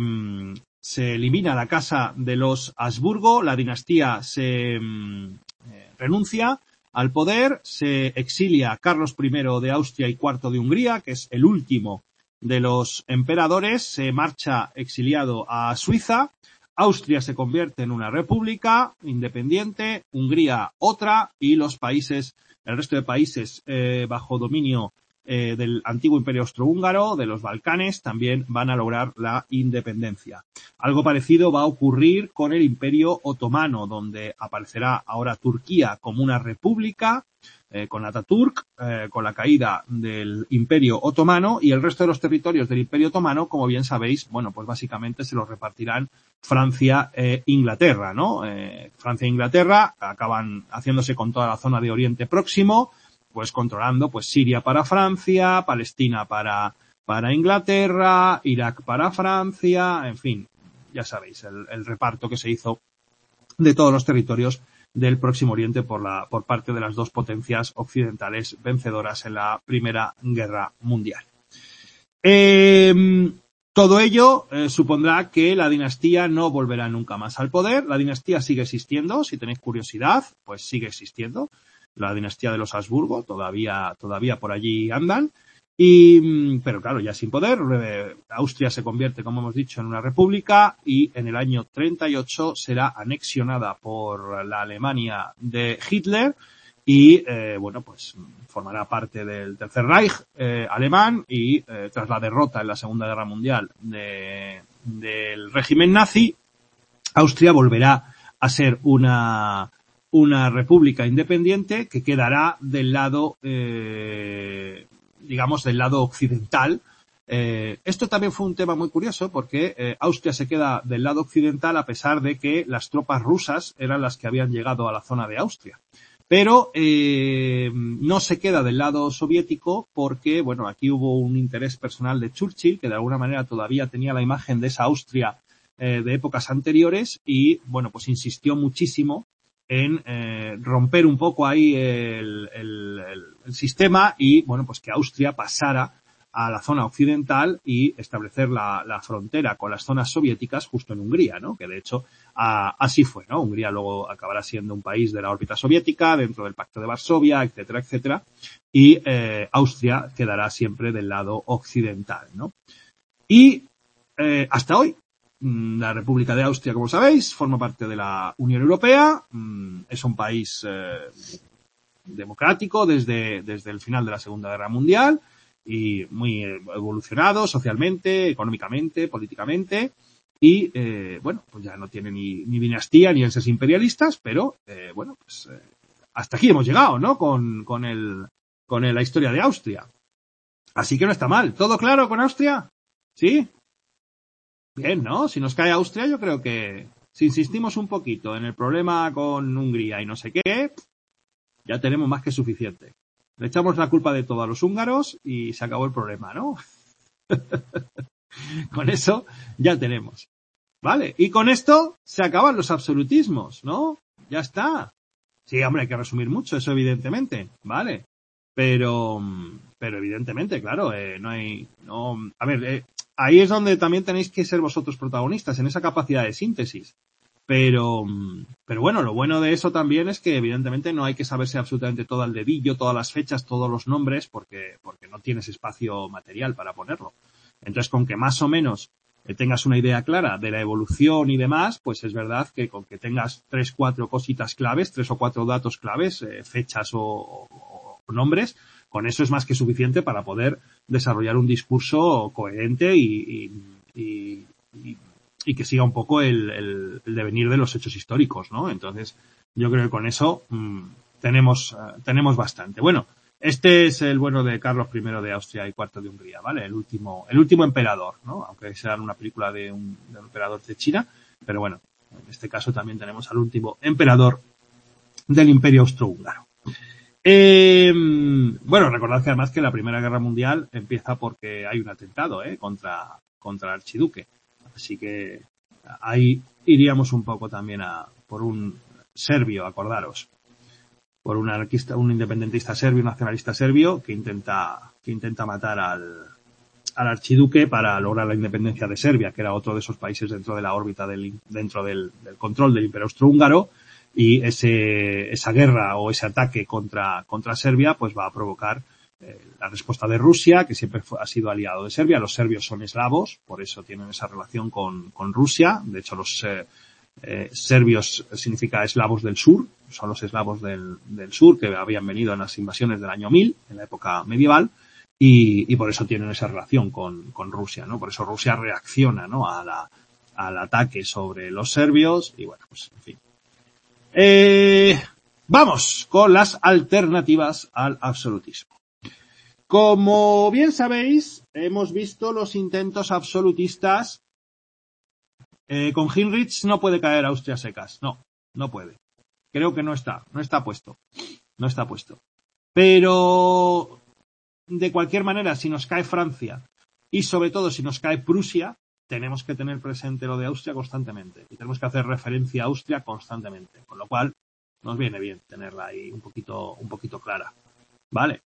se elimina la casa de los Habsburgo, la dinastía se eh, renuncia al poder, se exilia Carlos primero de Austria y cuarto de Hungría, que es el último de los emperadores, se marcha exiliado a Suiza, Austria se convierte en una república independiente, Hungría otra, y los países, el resto de países eh, bajo dominio eh, del antiguo Imperio Austrohúngaro, de los Balcanes, también van a lograr la independencia. Algo parecido va a ocurrir con el Imperio Otomano, donde aparecerá ahora Turquía como una república, eh, con Ataturk, eh, con la caída del Imperio Otomano, y el resto de los territorios del Imperio Otomano, como bien sabéis, bueno, pues básicamente se los repartirán Francia e Inglaterra, ¿no? Eh, Francia e Inglaterra acaban haciéndose con toda la zona de Oriente Próximo, pues controlando pues Siria para Francia, Palestina para, para Inglaterra, Irak para Francia, en fin, ya sabéis, el, el reparto que se hizo de todos los territorios del Próximo Oriente por la, por parte de las dos potencias occidentales vencedoras en la Primera Guerra Mundial. Eh, todo ello eh, supondrá que la dinastía no volverá nunca más al poder. La dinastía sigue existiendo, si tenéis curiosidad, pues sigue existiendo. La dinastía de los Habsburgo todavía, todavía por allí andan. Y, pero claro, ya sin poder, eh, Austria se convierte, como hemos dicho, en una república y en el año treinta y ocho será anexionada por la Alemania de Hitler y, eh, bueno, pues formará parte del Tercer Reich eh, alemán y eh, tras la derrota en la Segunda Guerra Mundial de, del régimen nazi, Austria volverá a ser una una república independiente que quedará del lado, eh, digamos, del lado occidental. Eh, esto también fue un tema muy curioso porque eh, Austria se queda del lado occidental a pesar de que las tropas rusas eran las que habían llegado a la zona de Austria. Pero eh, no se queda del lado soviético porque, bueno, aquí hubo un interés personal de Churchill que de alguna manera todavía tenía la imagen de esa Austria eh, de épocas anteriores y, bueno, pues insistió muchísimo en eh, romper un poco ahí el, el, el, el sistema y, bueno, pues que Austria pasara a la zona occidental y establecer la, la frontera con las zonas soviéticas justo en Hungría, ¿no? Que de hecho a, así fue, ¿no? Hungría luego acabará siendo un país de la órbita soviética dentro del Pacto de Varsovia, etcétera, etcétera, y eh, Austria quedará siempre del lado occidental, ¿no? Y eh, hasta hoy la República de Austria, como sabéis, forma parte de la Unión Europea, es un país eh, democrático desde, desde el final de la Segunda Guerra Mundial y muy evolucionado socialmente, económicamente, políticamente y, eh, bueno, pues ya no tiene ni, ni dinastía ni entes imperialistas, pero, eh, bueno, pues eh, hasta aquí hemos llegado, ¿no? Con, con el, con el, la historia de Austria. Así que no está mal. ¿Todo claro con Austria? ¿Sí? Bien, ¿no? Si nos cae Austria, yo creo que si insistimos un poquito en el problema con Hungría y no sé qué, ya tenemos más que suficiente. Le echamos la culpa de todo a los húngaros y se acabó el problema, ¿no? Con eso ya tenemos. ¿Vale? Y con esto se acaban los absolutismos, ¿no? Ya está. Sí, hombre, hay que resumir mucho, eso evidentemente, ¿vale? Pero, pero evidentemente, claro, eh, no hay, no, a ver, eh, ahí es donde también tenéis que ser vosotros protagonistas, en esa capacidad de síntesis. Pero, pero bueno, lo bueno de eso también es que evidentemente no hay que saberse absolutamente todo al dedillo, todas las fechas, todos los nombres, porque, porque no tienes espacio material para ponerlo. Entonces, con que más o menos tengas una idea clara de la evolución y demás, pues es verdad que con que tengas tres, cuatro cositas claves, tres o cuatro datos claves, eh, fechas o, o, o nombres, con eso es más que suficiente para poder desarrollar un discurso coherente y, y, y, y, y que siga un poco el, el, el devenir de los hechos históricos, ¿no? Entonces, yo creo que con eso mmm, tenemos, uh, tenemos bastante. Bueno, este es el bueno de Carlos primero de Austria y cuarto de Hungría, ¿vale? El último, el último emperador, ¿no? Aunque sea una película de un, de un emperador de China, pero bueno, en este caso también tenemos al último emperador del Imperio Austrohúngaro. Eh, bueno, recordad que además que la Primera Guerra Mundial empieza porque hay un atentado, ¿eh? Contra, contra el archiduque. Así que ahí iríamos un poco también a, por un serbio, acordaros. Por un anarquista, un independentista serbio, un nacionalista serbio, que intenta, que intenta matar al, al archiduque para lograr la independencia de Serbia, que era otro de esos países dentro de la órbita del, dentro del, del control del Imperio Austrohúngaro, y ese, esa guerra o ese ataque contra, contra Serbia, pues va a provocar eh, la respuesta de Rusia, que siempre fue, ha sido aliado de Serbia. Los serbios son eslavos, por eso tienen esa relación con, con Rusia. De hecho, los, eh, Eh, serbios significa eslavos del sur, son los eslavos del, del sur que habían venido en las invasiones del año mil, en la época medieval, y, y por eso tienen esa relación con, con Rusia, ¿no? Por eso Rusia reacciona, ¿no? A la, al ataque sobre los serbios, y bueno, pues en fin. Eh, vamos con las alternativas al absolutismo. Como bien sabéis, hemos visto los intentos absolutistas. Eh, con Heinrich no puede caer Austria secas. No, no puede. Creo que no está, no está puesto. No está puesto. Pero, de cualquier manera, si nos cae Francia y sobre todo si nos cae Prusia, tenemos que tener presente lo de Austria constantemente. Y tenemos que hacer referencia a Austria constantemente. Con lo cual, nos viene bien tenerla ahí un poquito, un poquito clara. ¿Vale?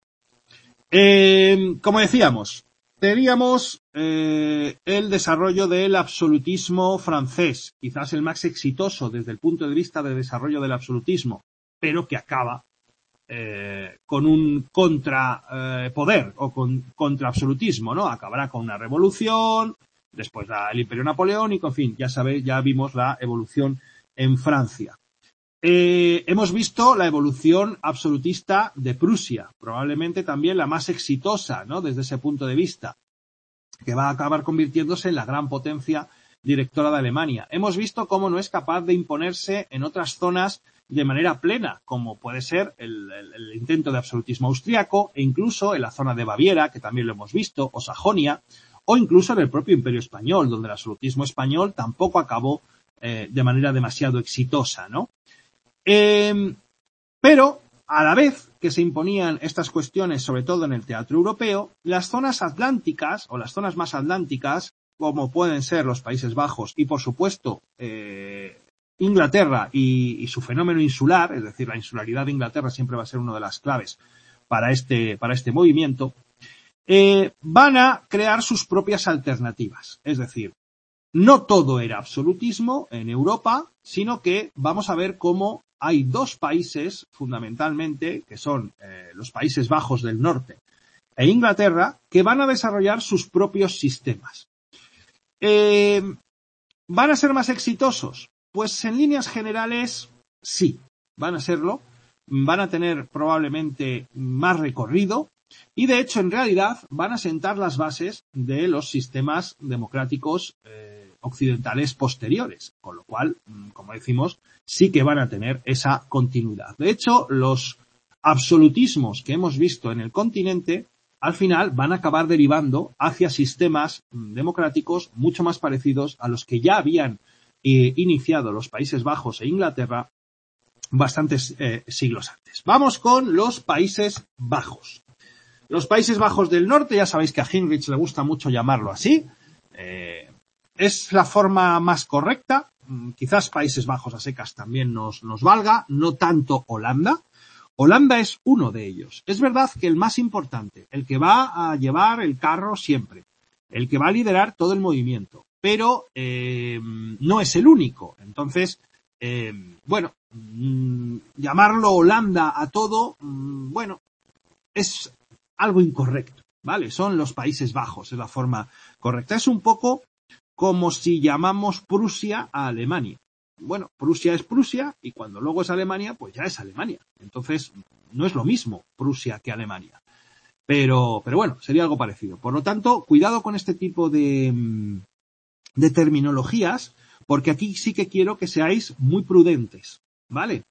Eh, como decíamos, teníamos eh, el desarrollo del absolutismo francés, quizás el más exitoso desde el punto de vista de desarrollo del absolutismo, pero que acaba eh, con un contrapoder eh, o con contraabsolutismo, ¿no? Acabará con una revolución, después la, el Imperio Napoleónico, en fin, ya sabéis, ya vimos la evolución en Francia. Eh, hemos visto la evolución absolutista de Prusia, probablemente también la más exitosa, ¿no? Desde ese punto de vista, que va a acabar convirtiéndose en la gran potencia directora de Alemania. Hemos visto cómo no es capaz de imponerse en otras zonas de manera plena, como puede ser el, el, el intento de absolutismo austriaco, e incluso en la zona de Baviera, que también lo hemos visto, o Sajonia, o incluso en el propio Imperio Español, donde el absolutismo español tampoco acabó eh, de manera demasiado exitosa, ¿no? Eh, pero, a la vez que se imponían estas cuestiones, sobre todo en el teatro europeo, las zonas atlánticas, o las zonas más atlánticas, como pueden ser los Países Bajos y, por supuesto, eh, Inglaterra y, y su fenómeno insular, es decir, la insularidad de Inglaterra siempre va a ser una de las claves para este, para este movimiento, eh, van a crear sus propias alternativas. Es decir, no todo era absolutismo en Europa, sino que vamos a ver cómo hay dos países, fundamentalmente, que son eh, los Países Bajos del Norte e Inglaterra, que van a desarrollar sus propios sistemas. Eh, ¿Van a ser más exitosos? Pues en líneas generales, sí, van a serlo. Van a tener probablemente más recorrido y, de hecho, en realidad, van a sentar las bases de los sistemas democráticos eh, occidentales posteriores, con lo cual, como decimos, sí que van a tener esa continuidad. De hecho, los absolutismos que hemos visto en el continente, al final van a acabar derivando hacia sistemas democráticos mucho más parecidos a los que ya habían eh, iniciado los Países Bajos e Inglaterra bastantes eh, siglos antes. pues vamos con los Países Bajos. Los Países Bajos del Norte, ya sabéis que a Heinrich le gusta mucho llamarlo así. Eh, es la forma más correcta. Quizás Países Bajos a secas también nos, nos valga, no tanto Holanda. Holanda es uno de ellos. Es verdad que el más importante, el que va a llevar el carro siempre, el que va a liderar todo el movimiento, pero eh, no es el único. Entonces, eh, bueno, mmm, llamarlo Holanda a todo, mmm, bueno, es algo incorrecto, ¿vale? Son los Países Bajos, es la forma correcta. Es un poco como si llamamos Prusia a Alemania. Bueno, Prusia es Prusia y cuando luego es Alemania, pues ya es Alemania. Entonces, no es lo mismo Prusia que Alemania. Pero, pero bueno, sería algo parecido. Por lo tanto, cuidado con este tipo de, de terminologías, porque aquí sí que quiero que seáis muy prudentes, ¿vale?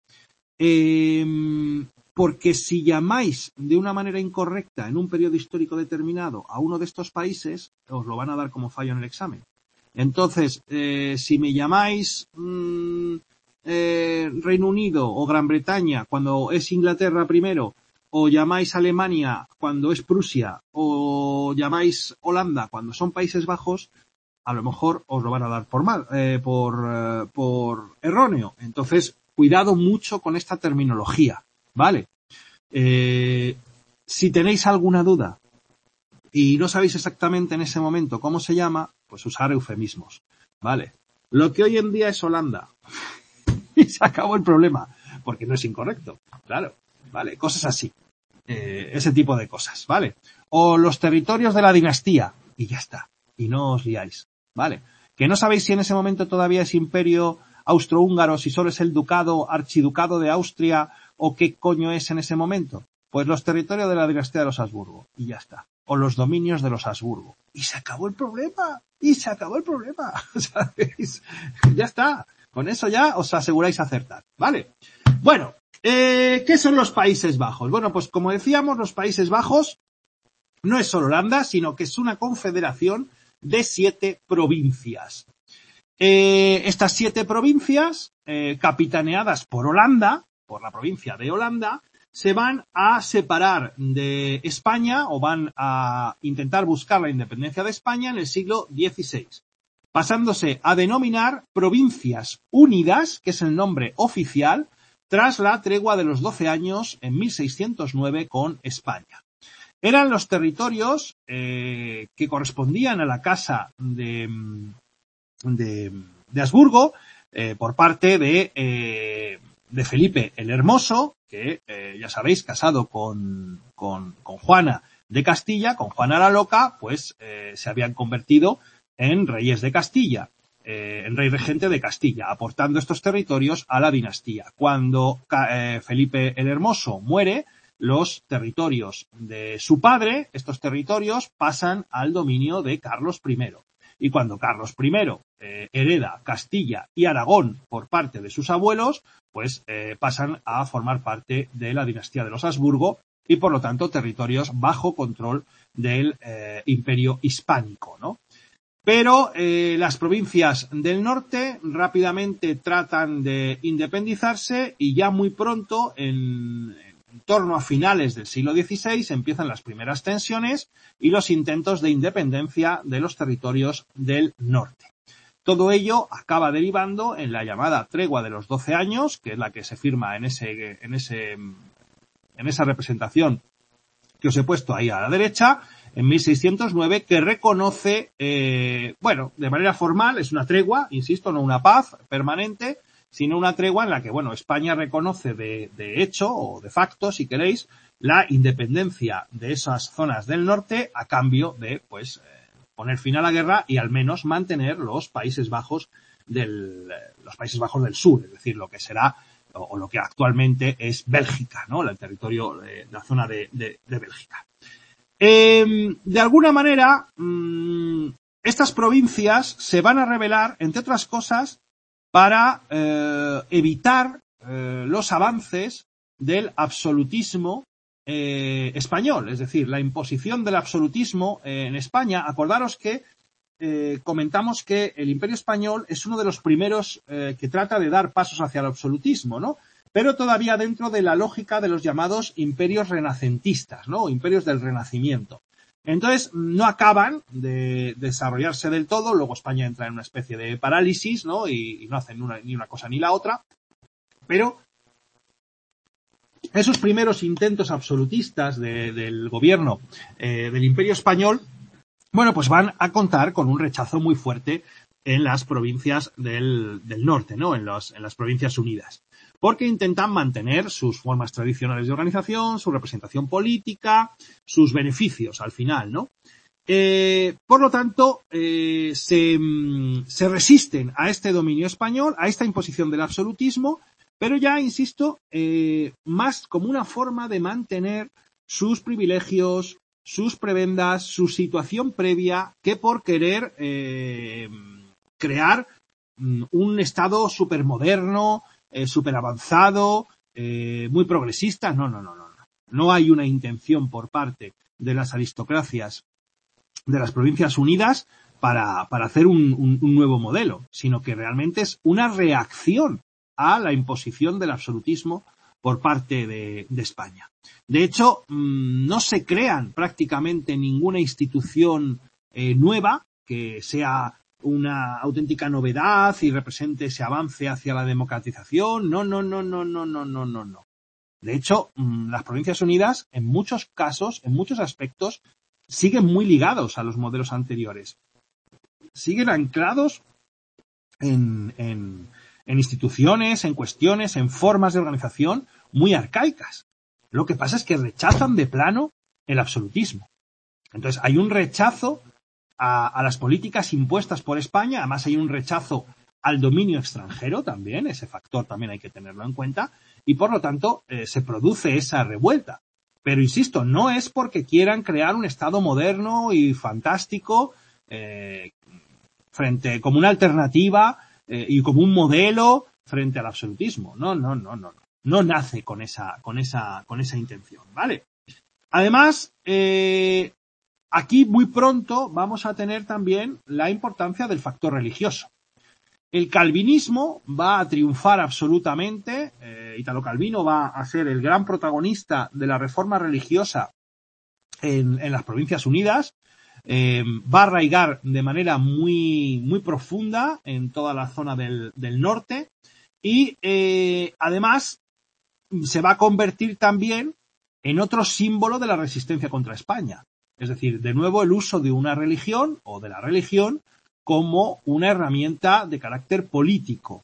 Eh, porque si llamáis de una manera incorrecta en un periodo histórico determinado a uno de estos países, os lo van a dar como fallo en el examen. Entonces, eh, si me llamáis mmm, eh, Reino Unido o Gran Bretaña cuando es Inglaterra primero, o llamáis Alemania cuando es Prusia, o llamáis Holanda cuando son Países Bajos, a lo mejor os lo van a dar por mal, eh, por, eh, por erróneo. Entonces, cuidado mucho con esta terminología, ¿vale? Eh, si tenéis alguna duda y no sabéis exactamente en ese momento cómo se llama, pues usar eufemismos, ¿vale? Lo que hoy en día es Holanda. Y se acabó el problema, porque no es incorrecto, claro, ¿vale? Cosas así, eh, ese tipo de cosas, ¿vale? O los territorios de la dinastía, y ya está, y no os liáis, ¿vale? Que no sabéis si en ese momento todavía es imperio austrohúngaro, si solo es el ducado, archiducado de Austria, o qué coño es en ese momento. Pues los territorios de la dinastía de los Habsburgo, y ya está. O los dominios de los Habsburgo. Y se acabó el problema, y se acabó el problema, ¿sabéis? Ya está. Con eso ya os aseguráis acertar, ¿vale? Bueno, eh, ¿qué son los Países Bajos? Bueno, pues como decíamos, los Países Bajos no es solo Holanda, sino que es una confederación de siete provincias. Eh, estas siete provincias, eh, capitaneadas por Holanda, por la provincia de Holanda, se van a separar de España o van a intentar buscar la independencia de España en el siglo dieciséis. Pasándose a denominar Provincias Unidas, que es el nombre oficial, tras la tregua de los doce años en mil seiscientos nueve con España. Eran los territorios eh, que correspondían a la casa de, de, de Habsburgo eh, por parte de, eh, de Felipe el Hermoso, que eh, ya sabéis, casado con, con, con Juana de Castilla, con Juana la Loca, pues eh, se habían convertido en reyes de Castilla, eh, en rey regente de Castilla, aportando estos territorios a la dinastía. Cuando eh, Felipe el Hermoso muere, los territorios de su padre, estos territorios pasan al dominio de Carlos primero. Y cuando Carlos primero eh, hereda Castilla y Aragón por parte de sus abuelos, pues eh, pasan a formar parte de la dinastía de los Habsburgo y por lo tanto territorios bajo control del eh, imperio hispánico, ¿no? Pero eh, las provincias del norte rápidamente tratan de independizarse y ya muy pronto, en, en torno a finales del siglo dieciséis, empiezan las primeras tensiones y los intentos de independencia de los territorios del norte. Todo ello acaba derivando en la llamada tregua de los doce años, que es la que se firma en ese, en ese, en esa representación que os he puesto ahí a la derecha, en mil seiscientos nueve, que reconoce, eh, bueno, de manera formal, es una tregua, insisto, no una paz permanente, sino una tregua en la que, bueno, España reconoce de, de hecho, o de facto, si queréis, la independencia de esas zonas del norte a cambio de, pues, eh, poner fin a la guerra y al menos mantener los Países Bajos del, los Países Bajos del Sur, es decir, lo que será, o, o lo que actualmente es Bélgica, ¿no? El territorio, eh, la zona de, de, de Bélgica. Eh, de alguna manera, mmm, estas provincias se van a rebelar, entre otras cosas, para eh, evitar eh, los avances del absolutismo eh, español, es decir, la imposición del absolutismo eh, en España. Acordaros que eh, comentamos que el Imperio Español es uno de los primeros eh, que trata de dar pasos hacia el absolutismo, ¿no? pero todavía dentro de la lógica de los llamados imperios renacentistas, ¿no? Imperios del Renacimiento. Entonces, no acaban de desarrollarse del todo, luego España entra en una especie de parálisis, ¿no? Y, y no hacen una, ni una cosa ni la otra, pero esos primeros intentos absolutistas de, del gobierno eh, del Imperio Español, bueno, pues van a contar con un rechazo muy fuerte en las provincias del, del norte, ¿no? En, los, en las Provincias Unidas. Porque intentan mantener sus formas tradicionales de organización, su representación política, sus beneficios al final, ¿no? Eh, por lo tanto, eh, se, se resisten a este dominio español, a esta imposición del absolutismo, pero ya, insisto, eh, más como una forma de mantener sus privilegios, sus prebendas, su situación previa, que por querer eh, crear un Estado supermoderno, eh, súper avanzado, eh, muy progresista. No, no, no, no. No hay una intención por parte de las aristocracias de las Provincias Unidas para, para hacer un, un, un nuevo modelo, sino que realmente es una reacción a la imposición del absolutismo por parte de, de España. De hecho, mmm, no se crean prácticamente ninguna institución eh, nueva que sea una auténtica novedad y represente ese avance hacia la democratización. No, no, no, no, no, no, no, no, no. De hecho, las Provincias Unidas, en muchos casos, en muchos aspectos, siguen muy ligados a los modelos anteriores. Siguen anclados en, en, en instituciones, en cuestiones, en formas de organización muy arcaicas. Lo que pasa es que rechazan de plano el absolutismo. Entonces, hay un rechazo A, a las políticas impuestas por España, además hay un rechazo al dominio extranjero también, ese factor también hay que tenerlo en cuenta, y por lo tanto eh, se produce esa revuelta. Pero insisto, no es porque quieran crear un Estado moderno y fantástico eh, frente como una alternativa eh, y como un modelo frente al absolutismo. No, no, no, no, no. No nace con esa, con esa, con esa intención, ¿vale? Además, eh, aquí muy pronto vamos a tener también la importancia del factor religioso. El calvinismo va a triunfar absolutamente. Eh, Italo Calvino va a ser el gran protagonista de la reforma religiosa en, en las Provincias Unidas. Eh, va a arraigar de manera muy, muy profunda en toda la zona del, del norte y eh, además se va a convertir también en otro símbolo de la resistencia contra España. Es decir, de nuevo el uso de una religión o de la religión como una herramienta de carácter político.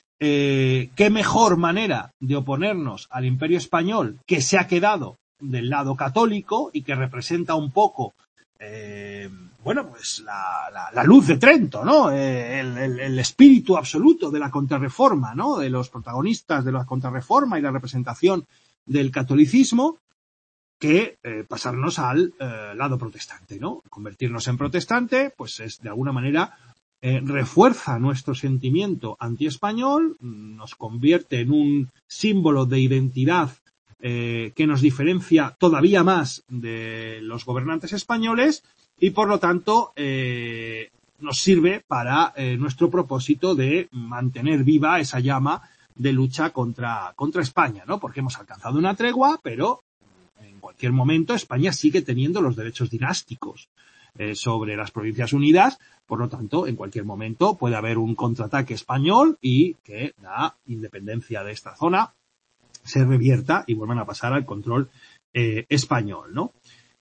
Eh, ¿Qué mejor manera de oponernos al Imperio Español, que se ha quedado del lado católico y que representa un poco, eh, bueno, pues la, la, la luz de Trento, ¿no? Eh, el, el, el espíritu absoluto de la contrarreforma, ¿no? De los protagonistas de la contrarreforma y la representación del catolicismo, que eh, pasarnos al eh, lado protestante, ¿no? Convertirnos en protestante, pues es de alguna manera eh, refuerza nuestro sentimiento antiespañol, nos convierte en un símbolo de identidad eh, que nos diferencia todavía más de los gobernantes españoles y por lo tanto eh, nos sirve para eh, nuestro propósito de mantener viva esa llama de lucha contra, contra España, ¿no? Porque hemos alcanzado una tregua, pero en cualquier momento España sigue teniendo los derechos dinásticos eh, sobre las Provincias Unidas, por lo tanto, en cualquier momento puede haber un contraataque español y que la independencia de esta zona se revierta y vuelvan a pasar al control eh, español, ¿no?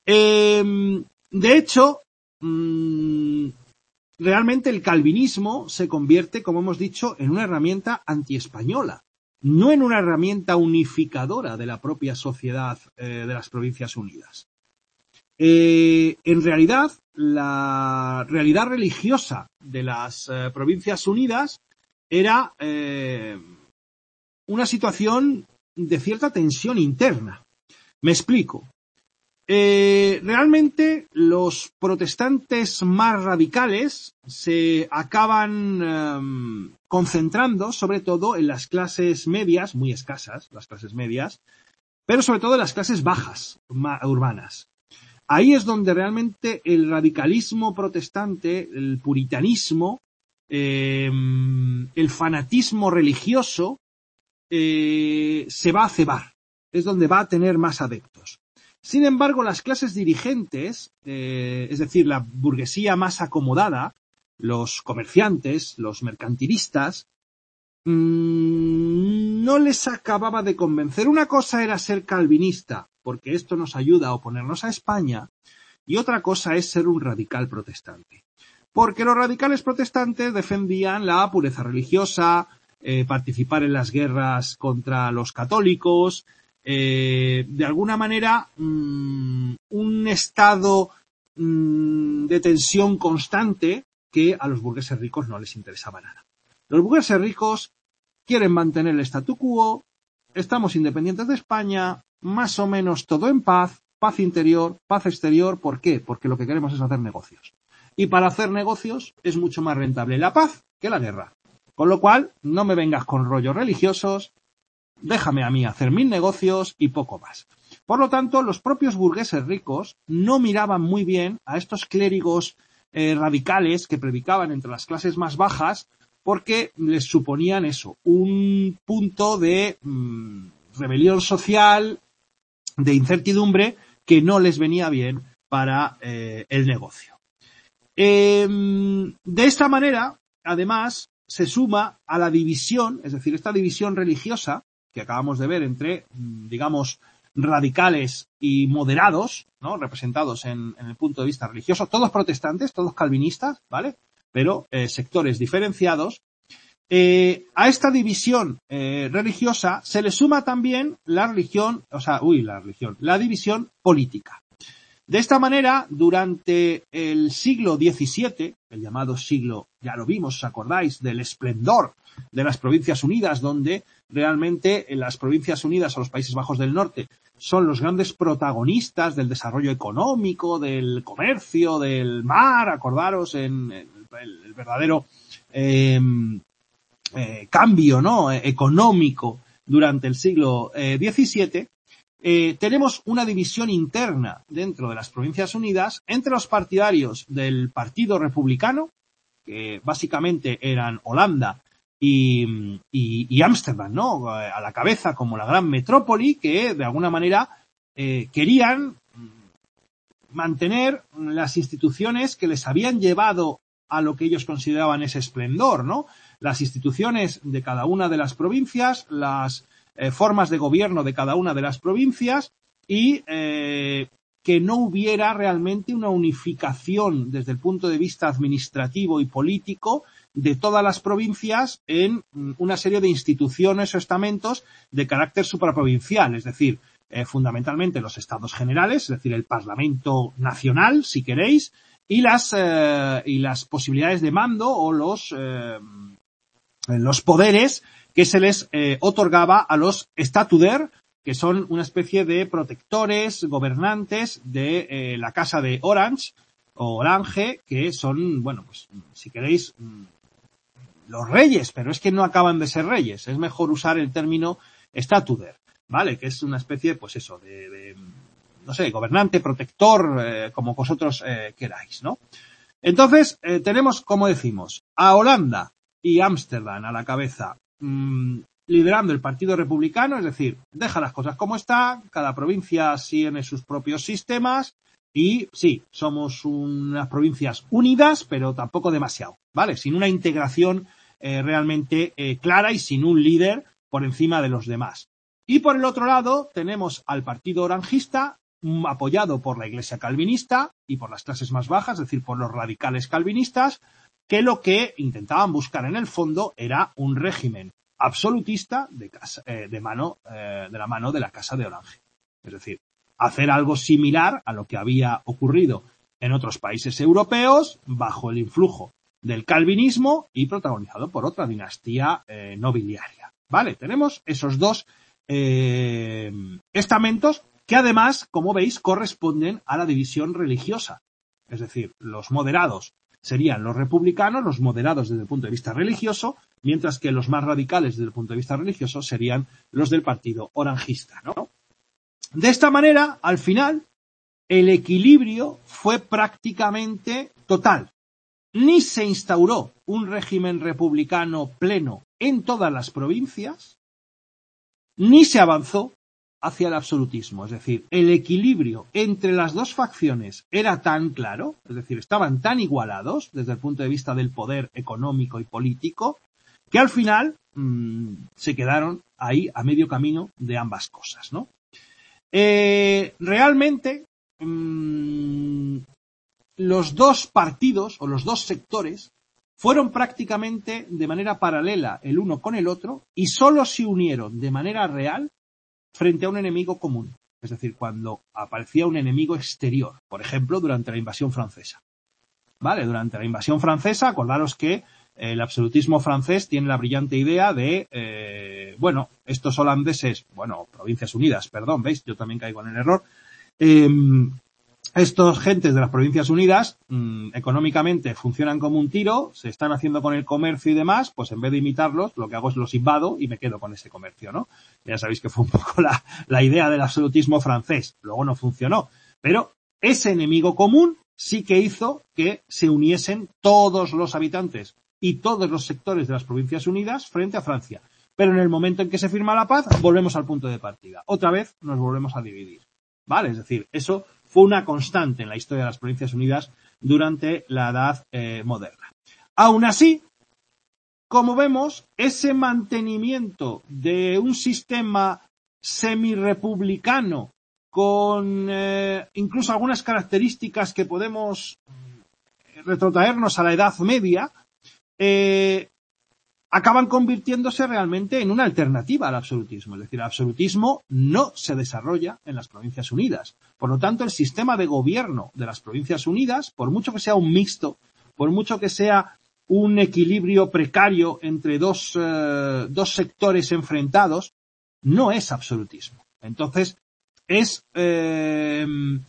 Eh, de hecho, mmm, realmente el calvinismo se convierte, como hemos dicho, en una herramienta antiespañola, no en una herramienta unificadora de la propia sociedad eh, de las Provincias Unidas. Eh, en realidad, la realidad religiosa de las eh, Provincias Unidas era eh, una situación de cierta tensión interna. Me explico. Eh, realmente los protestantes más radicales se acaban eh, concentrando sobre todo en las clases medias, muy escasas, las clases medias, pero sobre todo en las clases bajas urbanas. Ahí es donde realmente el radicalismo protestante, el puritanismo, eh, el fanatismo religioso eh, se va a cebar, es donde va a tener más adeptos. Sin embargo, las clases dirigentes, eh, es decir, la burguesía más acomodada, los comerciantes, los mercantilistas, mmm, no les acababa de convencer. Una cosa era ser calvinista, porque esto nos ayuda a oponernos a España, y otra cosa es ser un radical protestante. Porque los radicales protestantes defendían la pureza religiosa, eh, participar en las guerras contra los católicos, eh, de alguna manera mmm, un estado mmm, de tensión constante que a los burgueses ricos no les interesaba nada. Los burgueses ricos quieren mantener el statu quo, estamos independientes de España, más o menos todo en paz, paz interior, paz exterior. ¿Por qué? Porque lo que queremos es hacer negocios. Y para hacer negocios es mucho más rentable la paz que la guerra. Con lo cual, no me vengas con rollos religiosos, déjame a mí hacer mis negocios y poco más. Por lo tanto, los propios burgueses ricos no miraban muy bien a estos clérigos eh, radicales que predicaban entre las clases más bajas, porque les suponían eso, un punto de mmm, rebelión social, de incertidumbre, que no les venía bien para eh, el negocio. Eh, de esta manera, además, se suma a la división, es decir, esta división religiosa que acabamos de ver entre, digamos, radicales y moderados, ¿no? Representados en, en el punto de vista religioso, todos protestantes, todos calvinistas, ¿vale? Pero eh, sectores diferenciados. Eh, a esta división eh, religiosa se le suma también la religión, o sea, uy, la religión, la división política. De esta manera, durante el siglo diecisiete, el llamado siglo, ya lo vimos, ¿os acordáis?, del esplendor de las Provincias Unidas, donde realmente en las Provincias Unidas o los Países Bajos del Norte son los grandes protagonistas del desarrollo económico, del comercio, del mar, acordaros, en el, el, el verdadero eh, eh, cambio, ¿no?, económico durante el siglo eh, diecisiete. Eh, tenemos una división interna dentro de las Provincias Unidas entre los partidarios del Partido Republicano, que básicamente eran Holanda y, y, y Ámsterdam, ¿no?, a la cabeza como la gran metrópoli, que de alguna manera eh, querían mantener las instituciones que les habían llevado a lo que ellos consideraban ese esplendor, ¿no? Las instituciones de cada una de las provincias, las Eh, formas de gobierno de cada una de las provincias y eh, que no hubiera realmente una unificación desde el punto de vista administrativo y político de todas las provincias en una serie de instituciones o estamentos de carácter supraprovincial, es decir, eh, fundamentalmente los estados generales, es decir, el Parlamento Nacional, si queréis, y las, eh, y las posibilidades de mando o los, eh, los poderes que se les eh, otorgaba a los statuder, que son una especie de protectores, gobernantes de eh, la Casa de Orange o Orange, que son, bueno, pues si queréis, los reyes, pero es que no acaban de ser reyes. Es mejor usar el término statuder, ¿vale? Que es una especie, pues eso, de, de no sé, gobernante, protector, eh, como vosotros eh, queráis, ¿no? Entonces, eh, tenemos, como decimos, a Holanda y Ámsterdam a la cabeza, liderando el Partido Republicano, es decir, deja las cosas como están, cada provincia tiene sus propios sistemas y sí, somos unas provincias unidas, pero tampoco demasiado, ¿vale? Sin una integración eh, realmente eh, clara y sin un líder por encima de los demás. Y por el otro lado tenemos al Partido Orangista, apoyado por la Iglesia calvinista y por las clases más bajas, es decir, por los radicales calvinistas, que lo que intentaban buscar en el fondo era un régimen absolutista de, casa, eh, de, mano, eh, de la mano de la Casa de Orange. Es decir, hacer algo similar a lo que había ocurrido en otros países europeos bajo el influjo del calvinismo y protagonizado por otra dinastía eh, nobiliaria. Vale, tenemos esos dos eh, estamentos que además, como veis, corresponden a la división religiosa. Es decir, los moderados serían los republicanos, los moderados desde el punto de vista religioso, mientras que los más radicales desde el punto de vista religioso serían los del partido orangista, ¿no? De esta manera, al final, el equilibrio fue prácticamente total. Ni se instauró un régimen republicano pleno en todas las provincias, ni se avanzó hacia el absolutismo. Es decir, el equilibrio entre las dos facciones era tan claro, es decir, estaban tan igualados desde el punto de vista del poder económico y político, que al final mmm, se quedaron ahí a medio camino de ambas cosas, ¿no? Eh, realmente, mmm, los dos partidos o los dos sectores fueron prácticamente de manera paralela el uno con el otro y solo se unieron de manera real frente a un enemigo común. Es decir, cuando aparecía un enemigo exterior, por ejemplo, durante la invasión francesa. ¿Vale? Durante la invasión francesa, acordaros que el absolutismo francés tiene la brillante idea de, eh, bueno, estos holandeses, bueno, Provincias Unidas, perdón, ¿veis? Yo también caigo en el error. Eh, estos gentes de las Provincias Unidas, mmm, económicamente funcionan como un tiro, se están haciendo con el comercio y demás, pues en vez de imitarlos, lo que hago es los invado y me quedo con ese comercio, ¿no? Ya sabéis que fue un poco la, la idea del absolutismo francés. Luego no funcionó. Pero ese enemigo común sí que hizo que se uniesen todos los habitantes y todos los sectores de las Provincias Unidas frente a Francia. Pero en el momento en que se firma la paz, volvemos al punto de partida. Otra vez nos volvemos a dividir. ¿Vale? Es decir, eso fue una constante en la historia de las Provincias Unidas durante la Edad eh, Moderna. Aún así, como vemos, ese mantenimiento de un sistema semirepublicano con eh, incluso algunas características que podemos retrotraernos a la Edad Media, eh, acaban convirtiéndose realmente en una alternativa al absolutismo. Es decir, el absolutismo no se desarrolla en las Provincias Unidas. Por lo tanto, el sistema de gobierno de las Provincias Unidas, por mucho que sea un mixto, por mucho que sea un equilibrio precario entre dos, eh, dos sectores enfrentados, no es absolutismo. Entonces, es eh,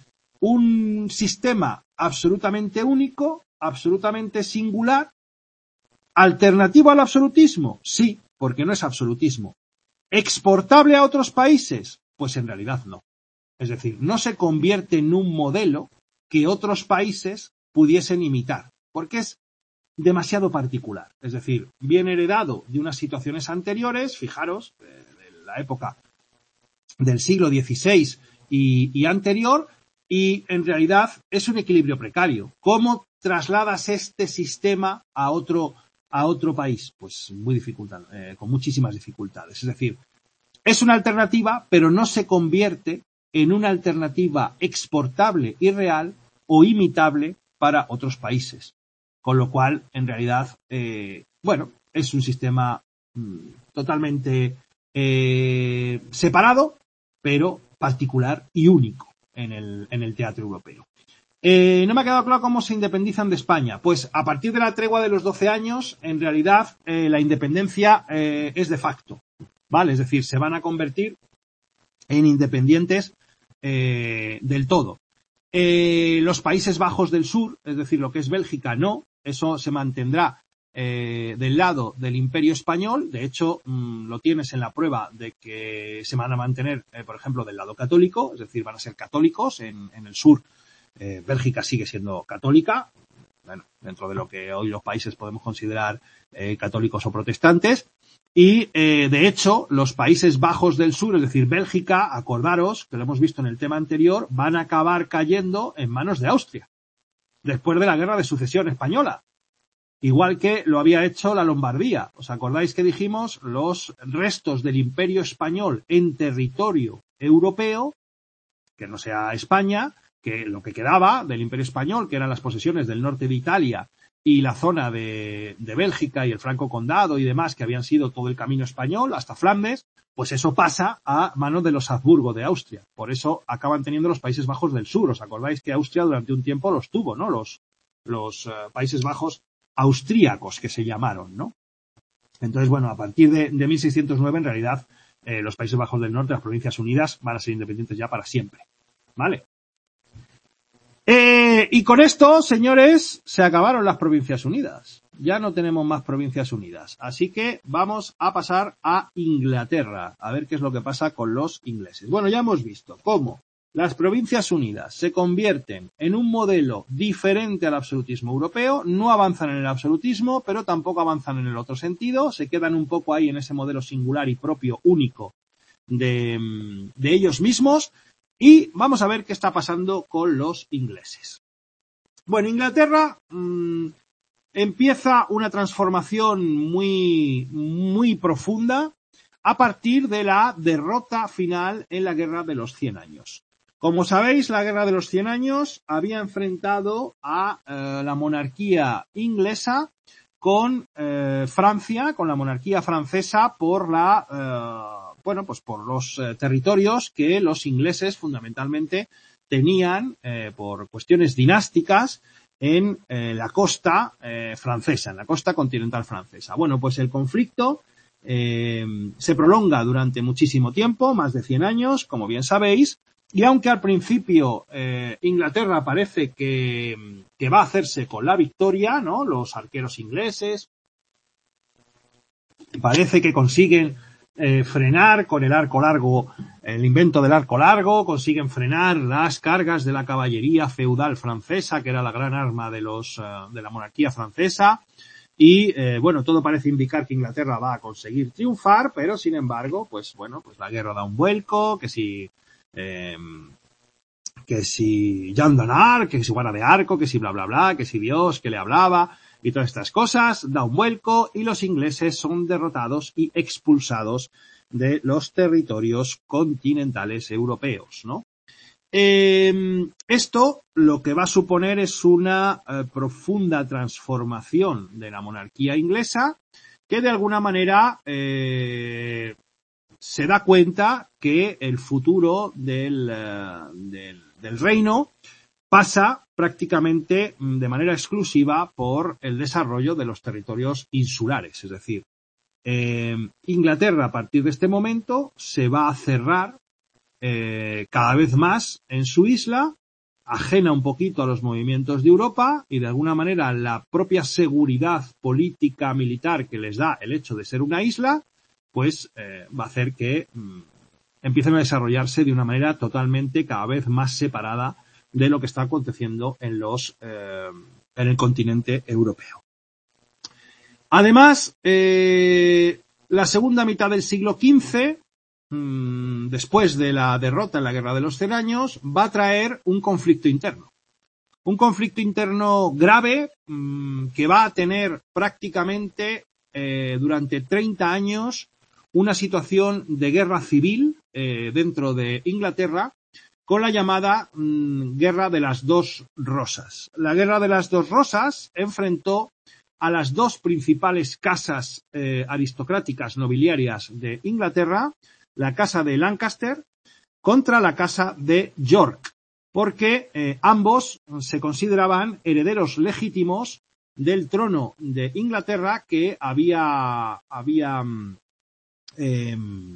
un sistema absolutamente único, absolutamente singular. ¿Alternativo al absolutismo? Sí, porque no es absolutismo. ¿Exportable a otros países? Pues en realidad no. Es decir, no se convierte en un modelo que otros países pudiesen imitar, porque es demasiado particular. Es decir, viene heredado de unas situaciones anteriores, fijaros, de la época del siglo dieciséis y, y anterior, y en realidad es un equilibrio precario. ¿Cómo trasladas este sistema a otro a otro país? Pues muy dificultad, eh, con muchísimas dificultades. Es decir, es una alternativa, pero no se convierte en una alternativa exportable y real o imitable para otros países. Con lo cual, en realidad, eh, bueno, es un sistema mmm, totalmente eh, separado, pero particular y único en el, en el teatro europeo. Eh, no me ha quedado claro cómo se independizan de España. Pues a partir de la tregua de los doce años, en realidad, eh, la independencia eh, es de facto, ¿vale? Es decir, se van a convertir en independientes eh, del todo. Eh, los Países Bajos del Sur, es decir, lo que es Bélgica, no. Eso se mantendrá eh, del lado del Imperio Español. De hecho, mmm, lo tienes en la prueba de que se van a mantener, eh, por ejemplo, del lado católico, es decir, van a ser católicos en, en el sur. Eh, Bélgica sigue siendo católica, bueno, dentro de lo que hoy los países podemos considerar eh, católicos o protestantes, y eh, de hecho los Países Bajos del Sur, es decir, Bélgica, acordaros, que lo hemos visto en el tema anterior, van a acabar cayendo en manos de Austria, después de la Guerra de Sucesión Española, igual que lo había hecho la Lombardía. ¿Os acordáis que dijimos los restos del Imperio Español en territorio europeo, que no sea España, que lo que quedaba del Imperio Español, que eran las posesiones del norte de Italia y la zona de, de Bélgica y el Franco Condado y demás, que habían sido todo el camino español hasta Flandes, pues eso pasa a manos de los Habsburgo de Austria. Por eso acaban teniendo los Países Bajos del Sur. ¿Os acordáis que Austria durante un tiempo los tuvo, ¿no? Los, los uh, Países Bajos austríacos, que se llamaron, ¿no? Entonces, bueno, a partir de, de mil seiscientos nueve, en realidad, eh, los Países Bajos del Norte, las Provincias Unidas, van a ser independientes ya para siempre, ¿vale? Eh, y con esto, señores, se acabaron las Provincias Unidas. Ya no tenemos más Provincias Unidas. Así que vamos a pasar a Inglaterra, a ver qué es lo que pasa con los ingleses. Bueno, ya hemos visto cómo las Provincias Unidas se convierten en un modelo diferente al absolutismo europeo, no avanzan en el absolutismo, pero tampoco avanzan en el otro sentido, se quedan un poco ahí en ese modelo singular y propio, único, de, de ellos mismos. Y vamos a ver qué está pasando con los ingleses. Bueno, Inglaterra mmm, empieza una transformación muy, muy profunda a partir de la derrota final en la Guerra de los Cien Años. Como sabéis, la Guerra de los Cien Años había enfrentado a eh, la monarquía inglesa con eh, Francia, con la monarquía francesa por la, eh, bueno, pues por los eh, territorios que los ingleses fundamentalmente tenían eh, por cuestiones dinásticas en eh, la costa eh, francesa, en la costa continental francesa. Bueno, pues el conflicto eh, se prolonga durante muchísimo tiempo, más de cien años, como bien sabéis, y aunque al principio eh, Inglaterra parece que, que va a hacerse con la victoria, ¿no? Los arqueros ingleses parece que consiguen eh, frenar con el arco largo, el invento del arco largo, consiguen frenar las cargas de la caballería feudal francesa, que era la gran arma de los uh, de la monarquía francesa. Y, eh, bueno, todo parece indicar que Inglaterra va a conseguir triunfar, pero, sin embargo, pues, bueno, pues la guerra da un vuelco, que si, eh, que si Jeanne d'Arc, que si Juana de Arco, que si bla, bla, bla, que si Dios, que le hablaba, y todas estas cosas, da un vuelco, y los ingleses son derrotados y expulsados de los territorios continentales europeos, ¿no? Eh, esto lo que va a suponer es una eh, profunda transformación de la monarquía inglesa que de alguna manera eh, se da cuenta que el futuro del, eh, del, del reino pasa prácticamente de manera exclusiva por el desarrollo de los territorios insulares. Es decir, eh, Inglaterra a partir de este momento se va a cerrar Eh, cada vez más en su isla, ajena un poquito a los movimientos de Europa y de alguna manera la propia seguridad política militar que les da el hecho de ser una isla, pues eh, va a hacer que mm, empiecen a desarrollarse de una manera totalmente cada vez más separada de lo que está aconteciendo en los eh, en el continente europeo. Además, eh, la segunda mitad del siglo quince, después de la derrota en la Guerra de los Cien Años, va a traer un conflicto interno. Un conflicto interno grave mmm, que va a tener prácticamente eh, durante treinta años una situación de guerra civil eh, dentro de Inglaterra con la llamada mmm, Guerra de las Dos Rosas. La Guerra de las Dos Rosas enfrentó a las dos principales casas eh, aristocráticas nobiliarias de Inglaterra, la casa de Lancaster contra la casa de York, porque eh, ambos se consideraban herederos legítimos del trono de Inglaterra que había había eh,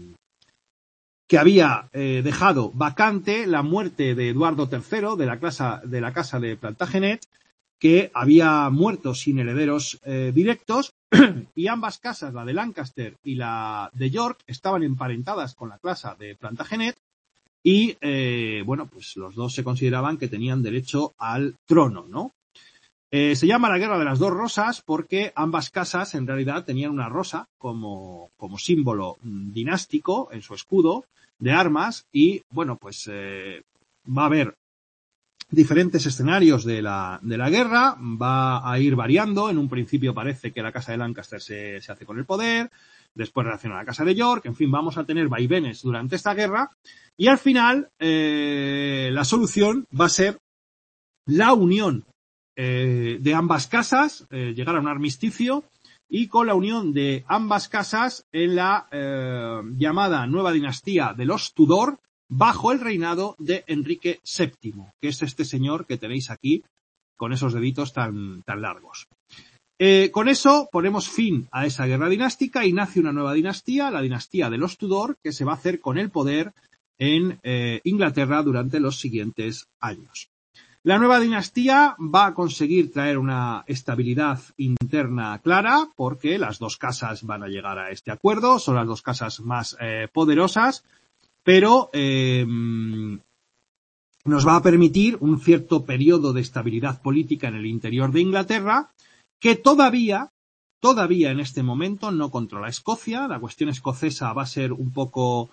que había eh, dejado vacante la muerte de Eduardo tercero de la casa de la casa de Plantagenet, que había muerto sin herederos eh, directos, y ambas casas, la de Lancaster y la de York, estaban emparentadas con la casa de Plantagenet y, eh, bueno, pues los dos se consideraban que tenían derecho al trono, ¿no? Eh, se llama la Guerra de las Dos Rosas porque ambas casas en realidad tenían una rosa como, como símbolo dinástico en su escudo de armas y, bueno, pues eh, va a haber diferentes escenarios de la, de la guerra, va a ir variando. En un principio parece que la casa de Lancaster se, se hace con el poder, después reacciona la casa de York, en fin, vamos a tener vaivenes durante esta guerra y al final eh, la solución va a ser la unión eh, de ambas casas, eh, llegar a un armisticio y con la unión de ambas casas en la eh, llamada nueva dinastía de los Tudor, bajo el reinado de Enrique séptimo, que es este señor que tenéis aquí con esos deditos tan, tan largos. Eh, con eso ponemos fin a esa guerra dinástica y nace una nueva dinastía, la dinastía de los Tudor, que se va a hacer con el poder en eh, Inglaterra durante los siguientes años. La nueva dinastía va a conseguir traer una estabilidad interna clara porque las dos casas van a llegar a este acuerdo, son las dos casas más eh, poderosas, pero eh, nos va a permitir un cierto periodo de estabilidad política en el interior de Inglaterra que todavía, todavía en este momento no controla Escocia. La cuestión escocesa va a ser un poco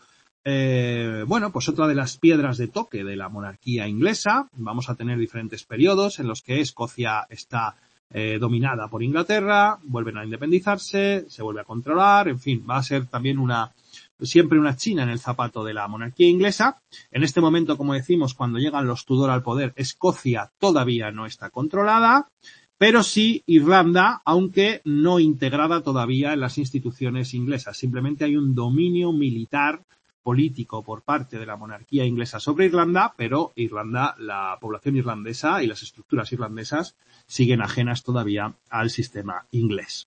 eh, bueno, pues otra de las piedras de toque de la monarquía inglesa. Vamos a tener diferentes periodos en los que Escocia está eh, dominada por Inglaterra, vuelven a independizarse, se vuelve a controlar, en fin, va a ser también una siempre una china en el zapato de la monarquía inglesa. En este momento, como decimos, cuando llegan los Tudor al poder, Escocia todavía no está controlada, pero sí Irlanda, aunque no integrada todavía en las instituciones inglesas. Simplemente hay un dominio militar político por parte de la monarquía inglesa sobre Irlanda, pero Irlanda, la población irlandesa y las estructuras irlandesas siguen ajenas todavía al sistema inglés.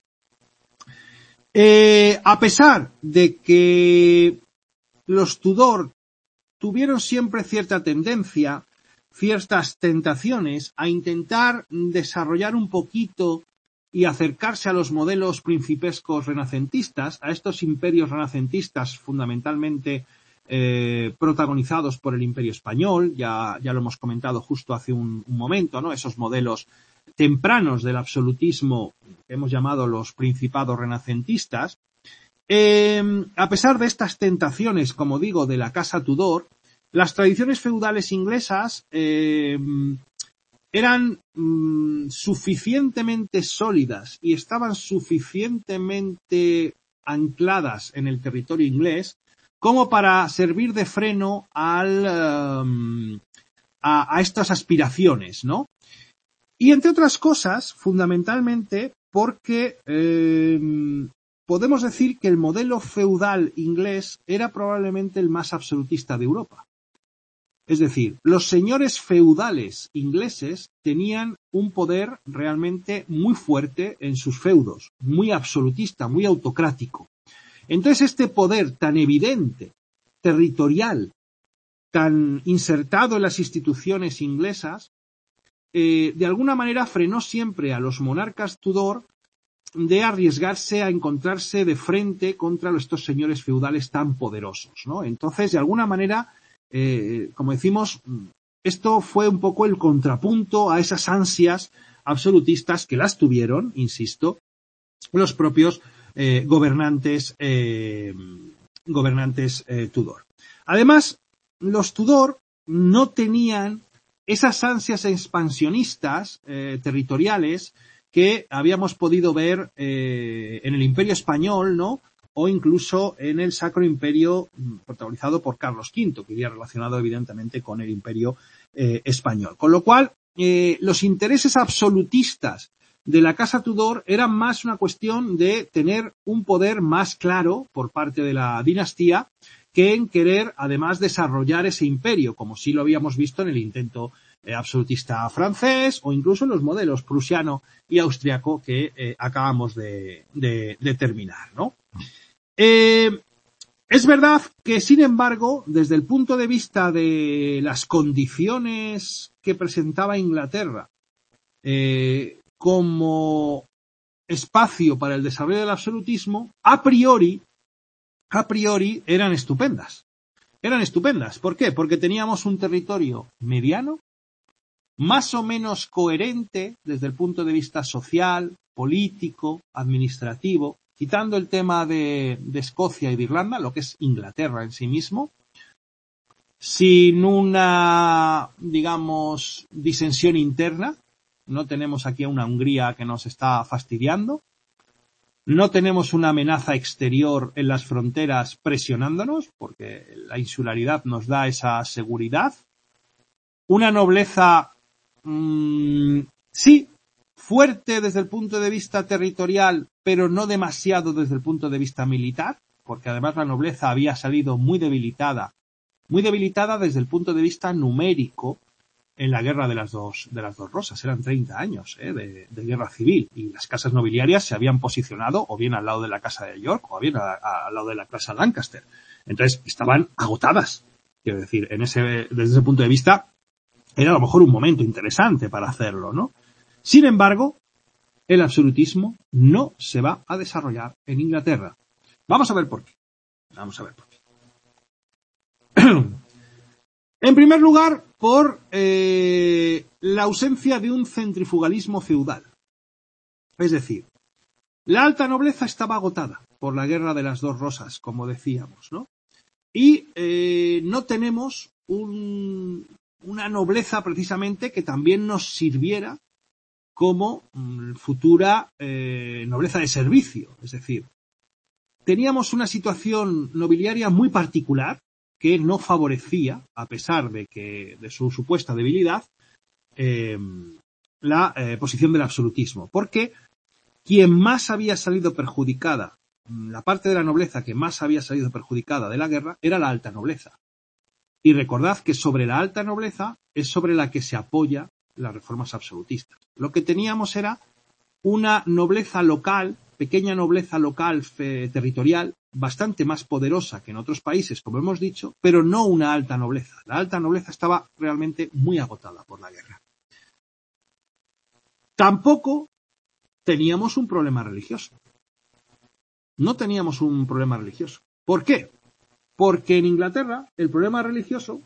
Eh, a pesar de que los Tudor tuvieron siempre cierta tendencia, ciertas tentaciones a intentar desarrollar un poquito y acercarse a los modelos principescos renacentistas, a estos imperios renacentistas fundamentalmente eh, protagonizados por el Imperio Español, ya, ya lo hemos comentado justo hace un, un momento, ¿no? Esos modelos tempranos del absolutismo que hemos llamado los principados renacentistas. Eh, a pesar de estas tentaciones, como digo, de la casa Tudor, las tradiciones feudales inglesas eh, eran mmm, suficientemente sólidas y estaban suficientemente ancladas en el territorio inglés como para servir de freno al, um, a, a estas aspiraciones, ¿no? Y entre otras cosas, fundamentalmente, porque eh, podemos decir que el modelo feudal inglés era probablemente el más absolutista de Europa. Es decir, los señores feudales ingleses tenían un poder realmente muy fuerte en sus feudos, muy absolutista, muy autocrático. Entonces este poder tan evidente, territorial, tan insertado en las instituciones inglesas, eh, de alguna manera frenó siempre a los monarcas Tudor de arriesgarse a encontrarse de frente contra estos señores feudales tan poderosos, ¿no? Entonces, de alguna manera, Eh, como decimos, esto fue un poco el contrapunto a esas ansias absolutistas que las tuvieron, insisto, los propios eh, gobernantes eh, gobernantes eh, Tudor. Además, los Tudor no tenían esas ansias expansionistas eh, territoriales que habíamos podido ver eh, en el Imperio Español, ¿no? O incluso en el Sacro Imperio protagonizado por Carlos quinto, que iría relacionado evidentemente con el Imperio eh, Español. Con lo cual, eh, los intereses absolutistas de la Casa Tudor eran más una cuestión de tener un poder más claro por parte de la dinastía que en querer, además, desarrollar ese imperio, como sí lo habíamos visto en el intento eh, absolutista francés o incluso en los modelos prusiano y austriaco que eh, acabamos de, de, de terminar, ¿no? Eh, es verdad que, sin embargo, desde el punto de vista de las condiciones que presentaba Inglaterra eh, como espacio para el desarrollo del absolutismo, a priori, a priori eran estupendas. Eran estupendas. ¿Por qué? Porque teníamos un territorio mediano, más o menos coherente desde el punto de vista social, político, administrativo, quitando el tema de, de Escocia y de Irlanda, lo que es Inglaterra en sí mismo, sin una, digamos, disensión interna. No tenemos aquí a una Hungría que nos está fastidiando. No tenemos una amenaza exterior en las fronteras presionándonos, porque la insularidad nos da esa seguridad. Una nobleza, mmm, sí, fuerte desde el punto de vista territorial, pero no demasiado desde el punto de vista militar, porque además la nobleza había salido muy debilitada, muy debilitada desde el punto de vista numérico en la guerra de las dos, de las dos rosas. Eran treinta años ¿eh? de, de guerra civil, y las casas nobiliarias se habían posicionado o bien al lado de la casa de York o bien a, a, al lado de la casa Lancaster. Entonces estaban agotadas. Quiero decir, en ese, desde ese punto de vista, era a lo mejor un momento interesante para hacerlo, ¿no? Sin embargo, el absolutismo no se va a desarrollar en Inglaterra. Vamos a ver por qué. Vamos a ver por qué. En primer lugar, por eh, la ausencia de un centrifugalismo feudal. Es decir, la alta nobleza estaba agotada por la guerra de las dos rosas, como decíamos, ¿no? Y eh, no tenemos un, una nobleza precisamente que también nos sirviera como mm, futura eh, nobleza de servicio. Es decir, teníamos una situación nobiliaria muy particular que no favorecía, a pesar de que de su supuesta debilidad, eh, la eh, posición del absolutismo. Porque quien más había salido perjudicada, la parte de la nobleza que más había salido perjudicada de la guerra, era la alta nobleza. Y recordad que sobre la alta nobleza es sobre la que se apoya las reformas absolutistas. Lo que teníamos era una nobleza local, pequeña nobleza local fe, territorial, bastante más poderosa que en otros países, como hemos dicho, pero no una alta nobleza. La alta nobleza estaba realmente muy agotada por la guerra. Tampoco teníamos un problema religioso. No teníamos un problema religioso. ¿Por qué? Porque en Inglaterra el problema religioso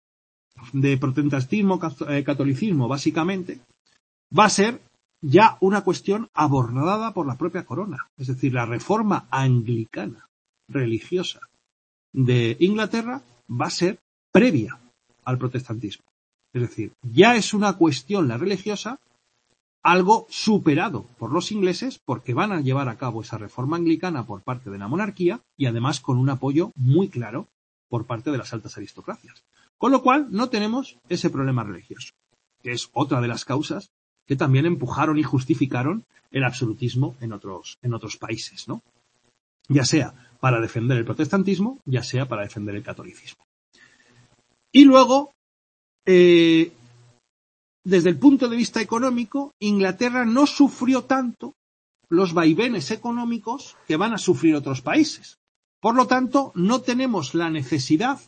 de protestantismo, catolicismo, básicamente, va a ser ya una cuestión abordada por la propia corona. Es decir, la reforma anglicana religiosa de Inglaterra va a ser previa al protestantismo. Es decir, ya es una cuestión la religiosa algo superado por los ingleses porque van a llevar a cabo esa reforma anglicana por parte de la monarquía y además con un apoyo muy claro por parte de las altas aristocracias. Con lo cual no tenemos ese problema religioso, que es otra de las causas que también empujaron y justificaron el absolutismo en otros, en otros países, ¿no? Ya sea para defender el protestantismo, ya sea para defender el catolicismo. Y luego, eh, desde el punto de vista económico, Inglaterra no sufrió tanto los vaivenes económicos que van a sufrir otros países. Por lo tanto, no tenemos la necesidad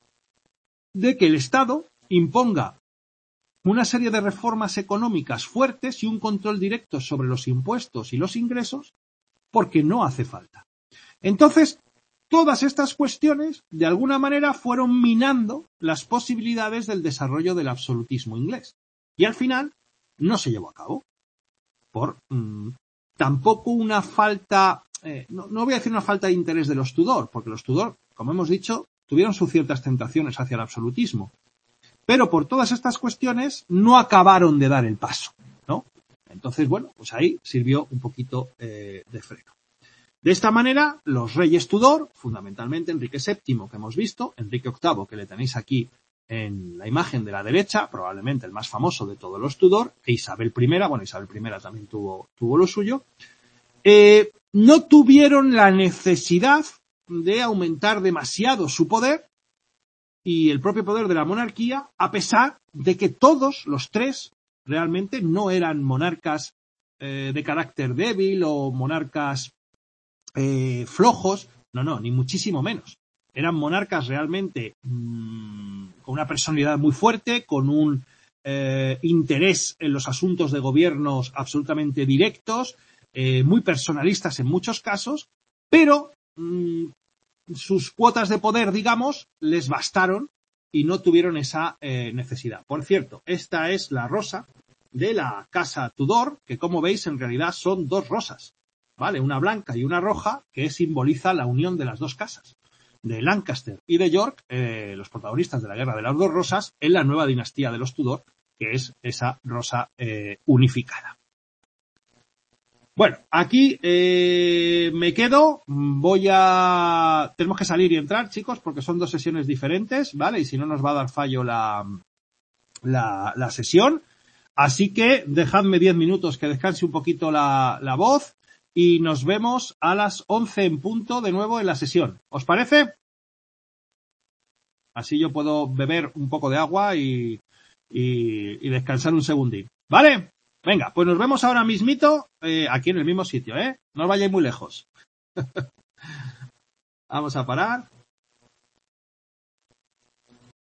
de que el Estado imponga una serie de reformas económicas fuertes y un control directo sobre los impuestos y los ingresos, porque no hace falta. Entonces, todas estas cuestiones, de alguna manera, fueron minando las posibilidades del desarrollo del absolutismo inglés. Y al final, no se llevó a cabo. Por mmm, tampoco una falta, eh, no, no voy a decir una falta de interés de los Tudor, porque los Tudor, como hemos dicho, tuvieron sus ciertas tentaciones hacia el absolutismo. Pero por todas estas cuestiones no acabaron de dar el paso, ¿no? Entonces, bueno, pues ahí sirvió un poquito eh, de freno. De esta manera, los reyes Tudor, fundamentalmente Enrique séptimo, que hemos visto, Enrique octavo, que le tenéis aquí en la imagen de la derecha, probablemente el más famoso de todos los Tudor, e Isabel primera, bueno, Isabel primera también tuvo, tuvo lo suyo, eh, no tuvieron la necesidad de aumentar demasiado su poder y el propio poder de la monarquía, a pesar de que todos los tres realmente no eran monarcas eh, de carácter débil o monarcas eh, flojos, no, no, ni muchísimo menos. Eran monarcas realmente mmm, con una personalidad muy fuerte, con un eh, interés en los asuntos de gobiernos absolutamente directos, eh, muy personalistas en muchos casos, pero mmm, sus cuotas de poder, digamos, les bastaron y no tuvieron esa eh, necesidad. Por cierto, esta es la rosa de la casa Tudor, que como veis en realidad son dos rosas, ¿vale? Una blanca y una roja, que simboliza la unión de las dos casas, de Lancaster y de York, eh, los protagonistas de la Guerra de las Dos Rosas, en la nueva dinastía de los Tudor, que es esa rosa eh, unificada. Bueno, aquí eh, me quedo, voy a... Tenemos que salir y entrar, chicos, porque son dos sesiones diferentes, ¿vale? Y si no nos va a dar fallo la, la, la sesión. Así que dejadme diez minutos que descanse un poquito la, la voz y nos vemos a las once en punto de nuevo en la sesión. ¿Os parece? Así yo puedo beber un poco de agua y, y, y descansar un segundín. ¿Vale? Venga, pues nos vemos ahora mismito eh, aquí en el mismo sitio, ¿eh? No os vayáis muy lejos. Vamos a parar.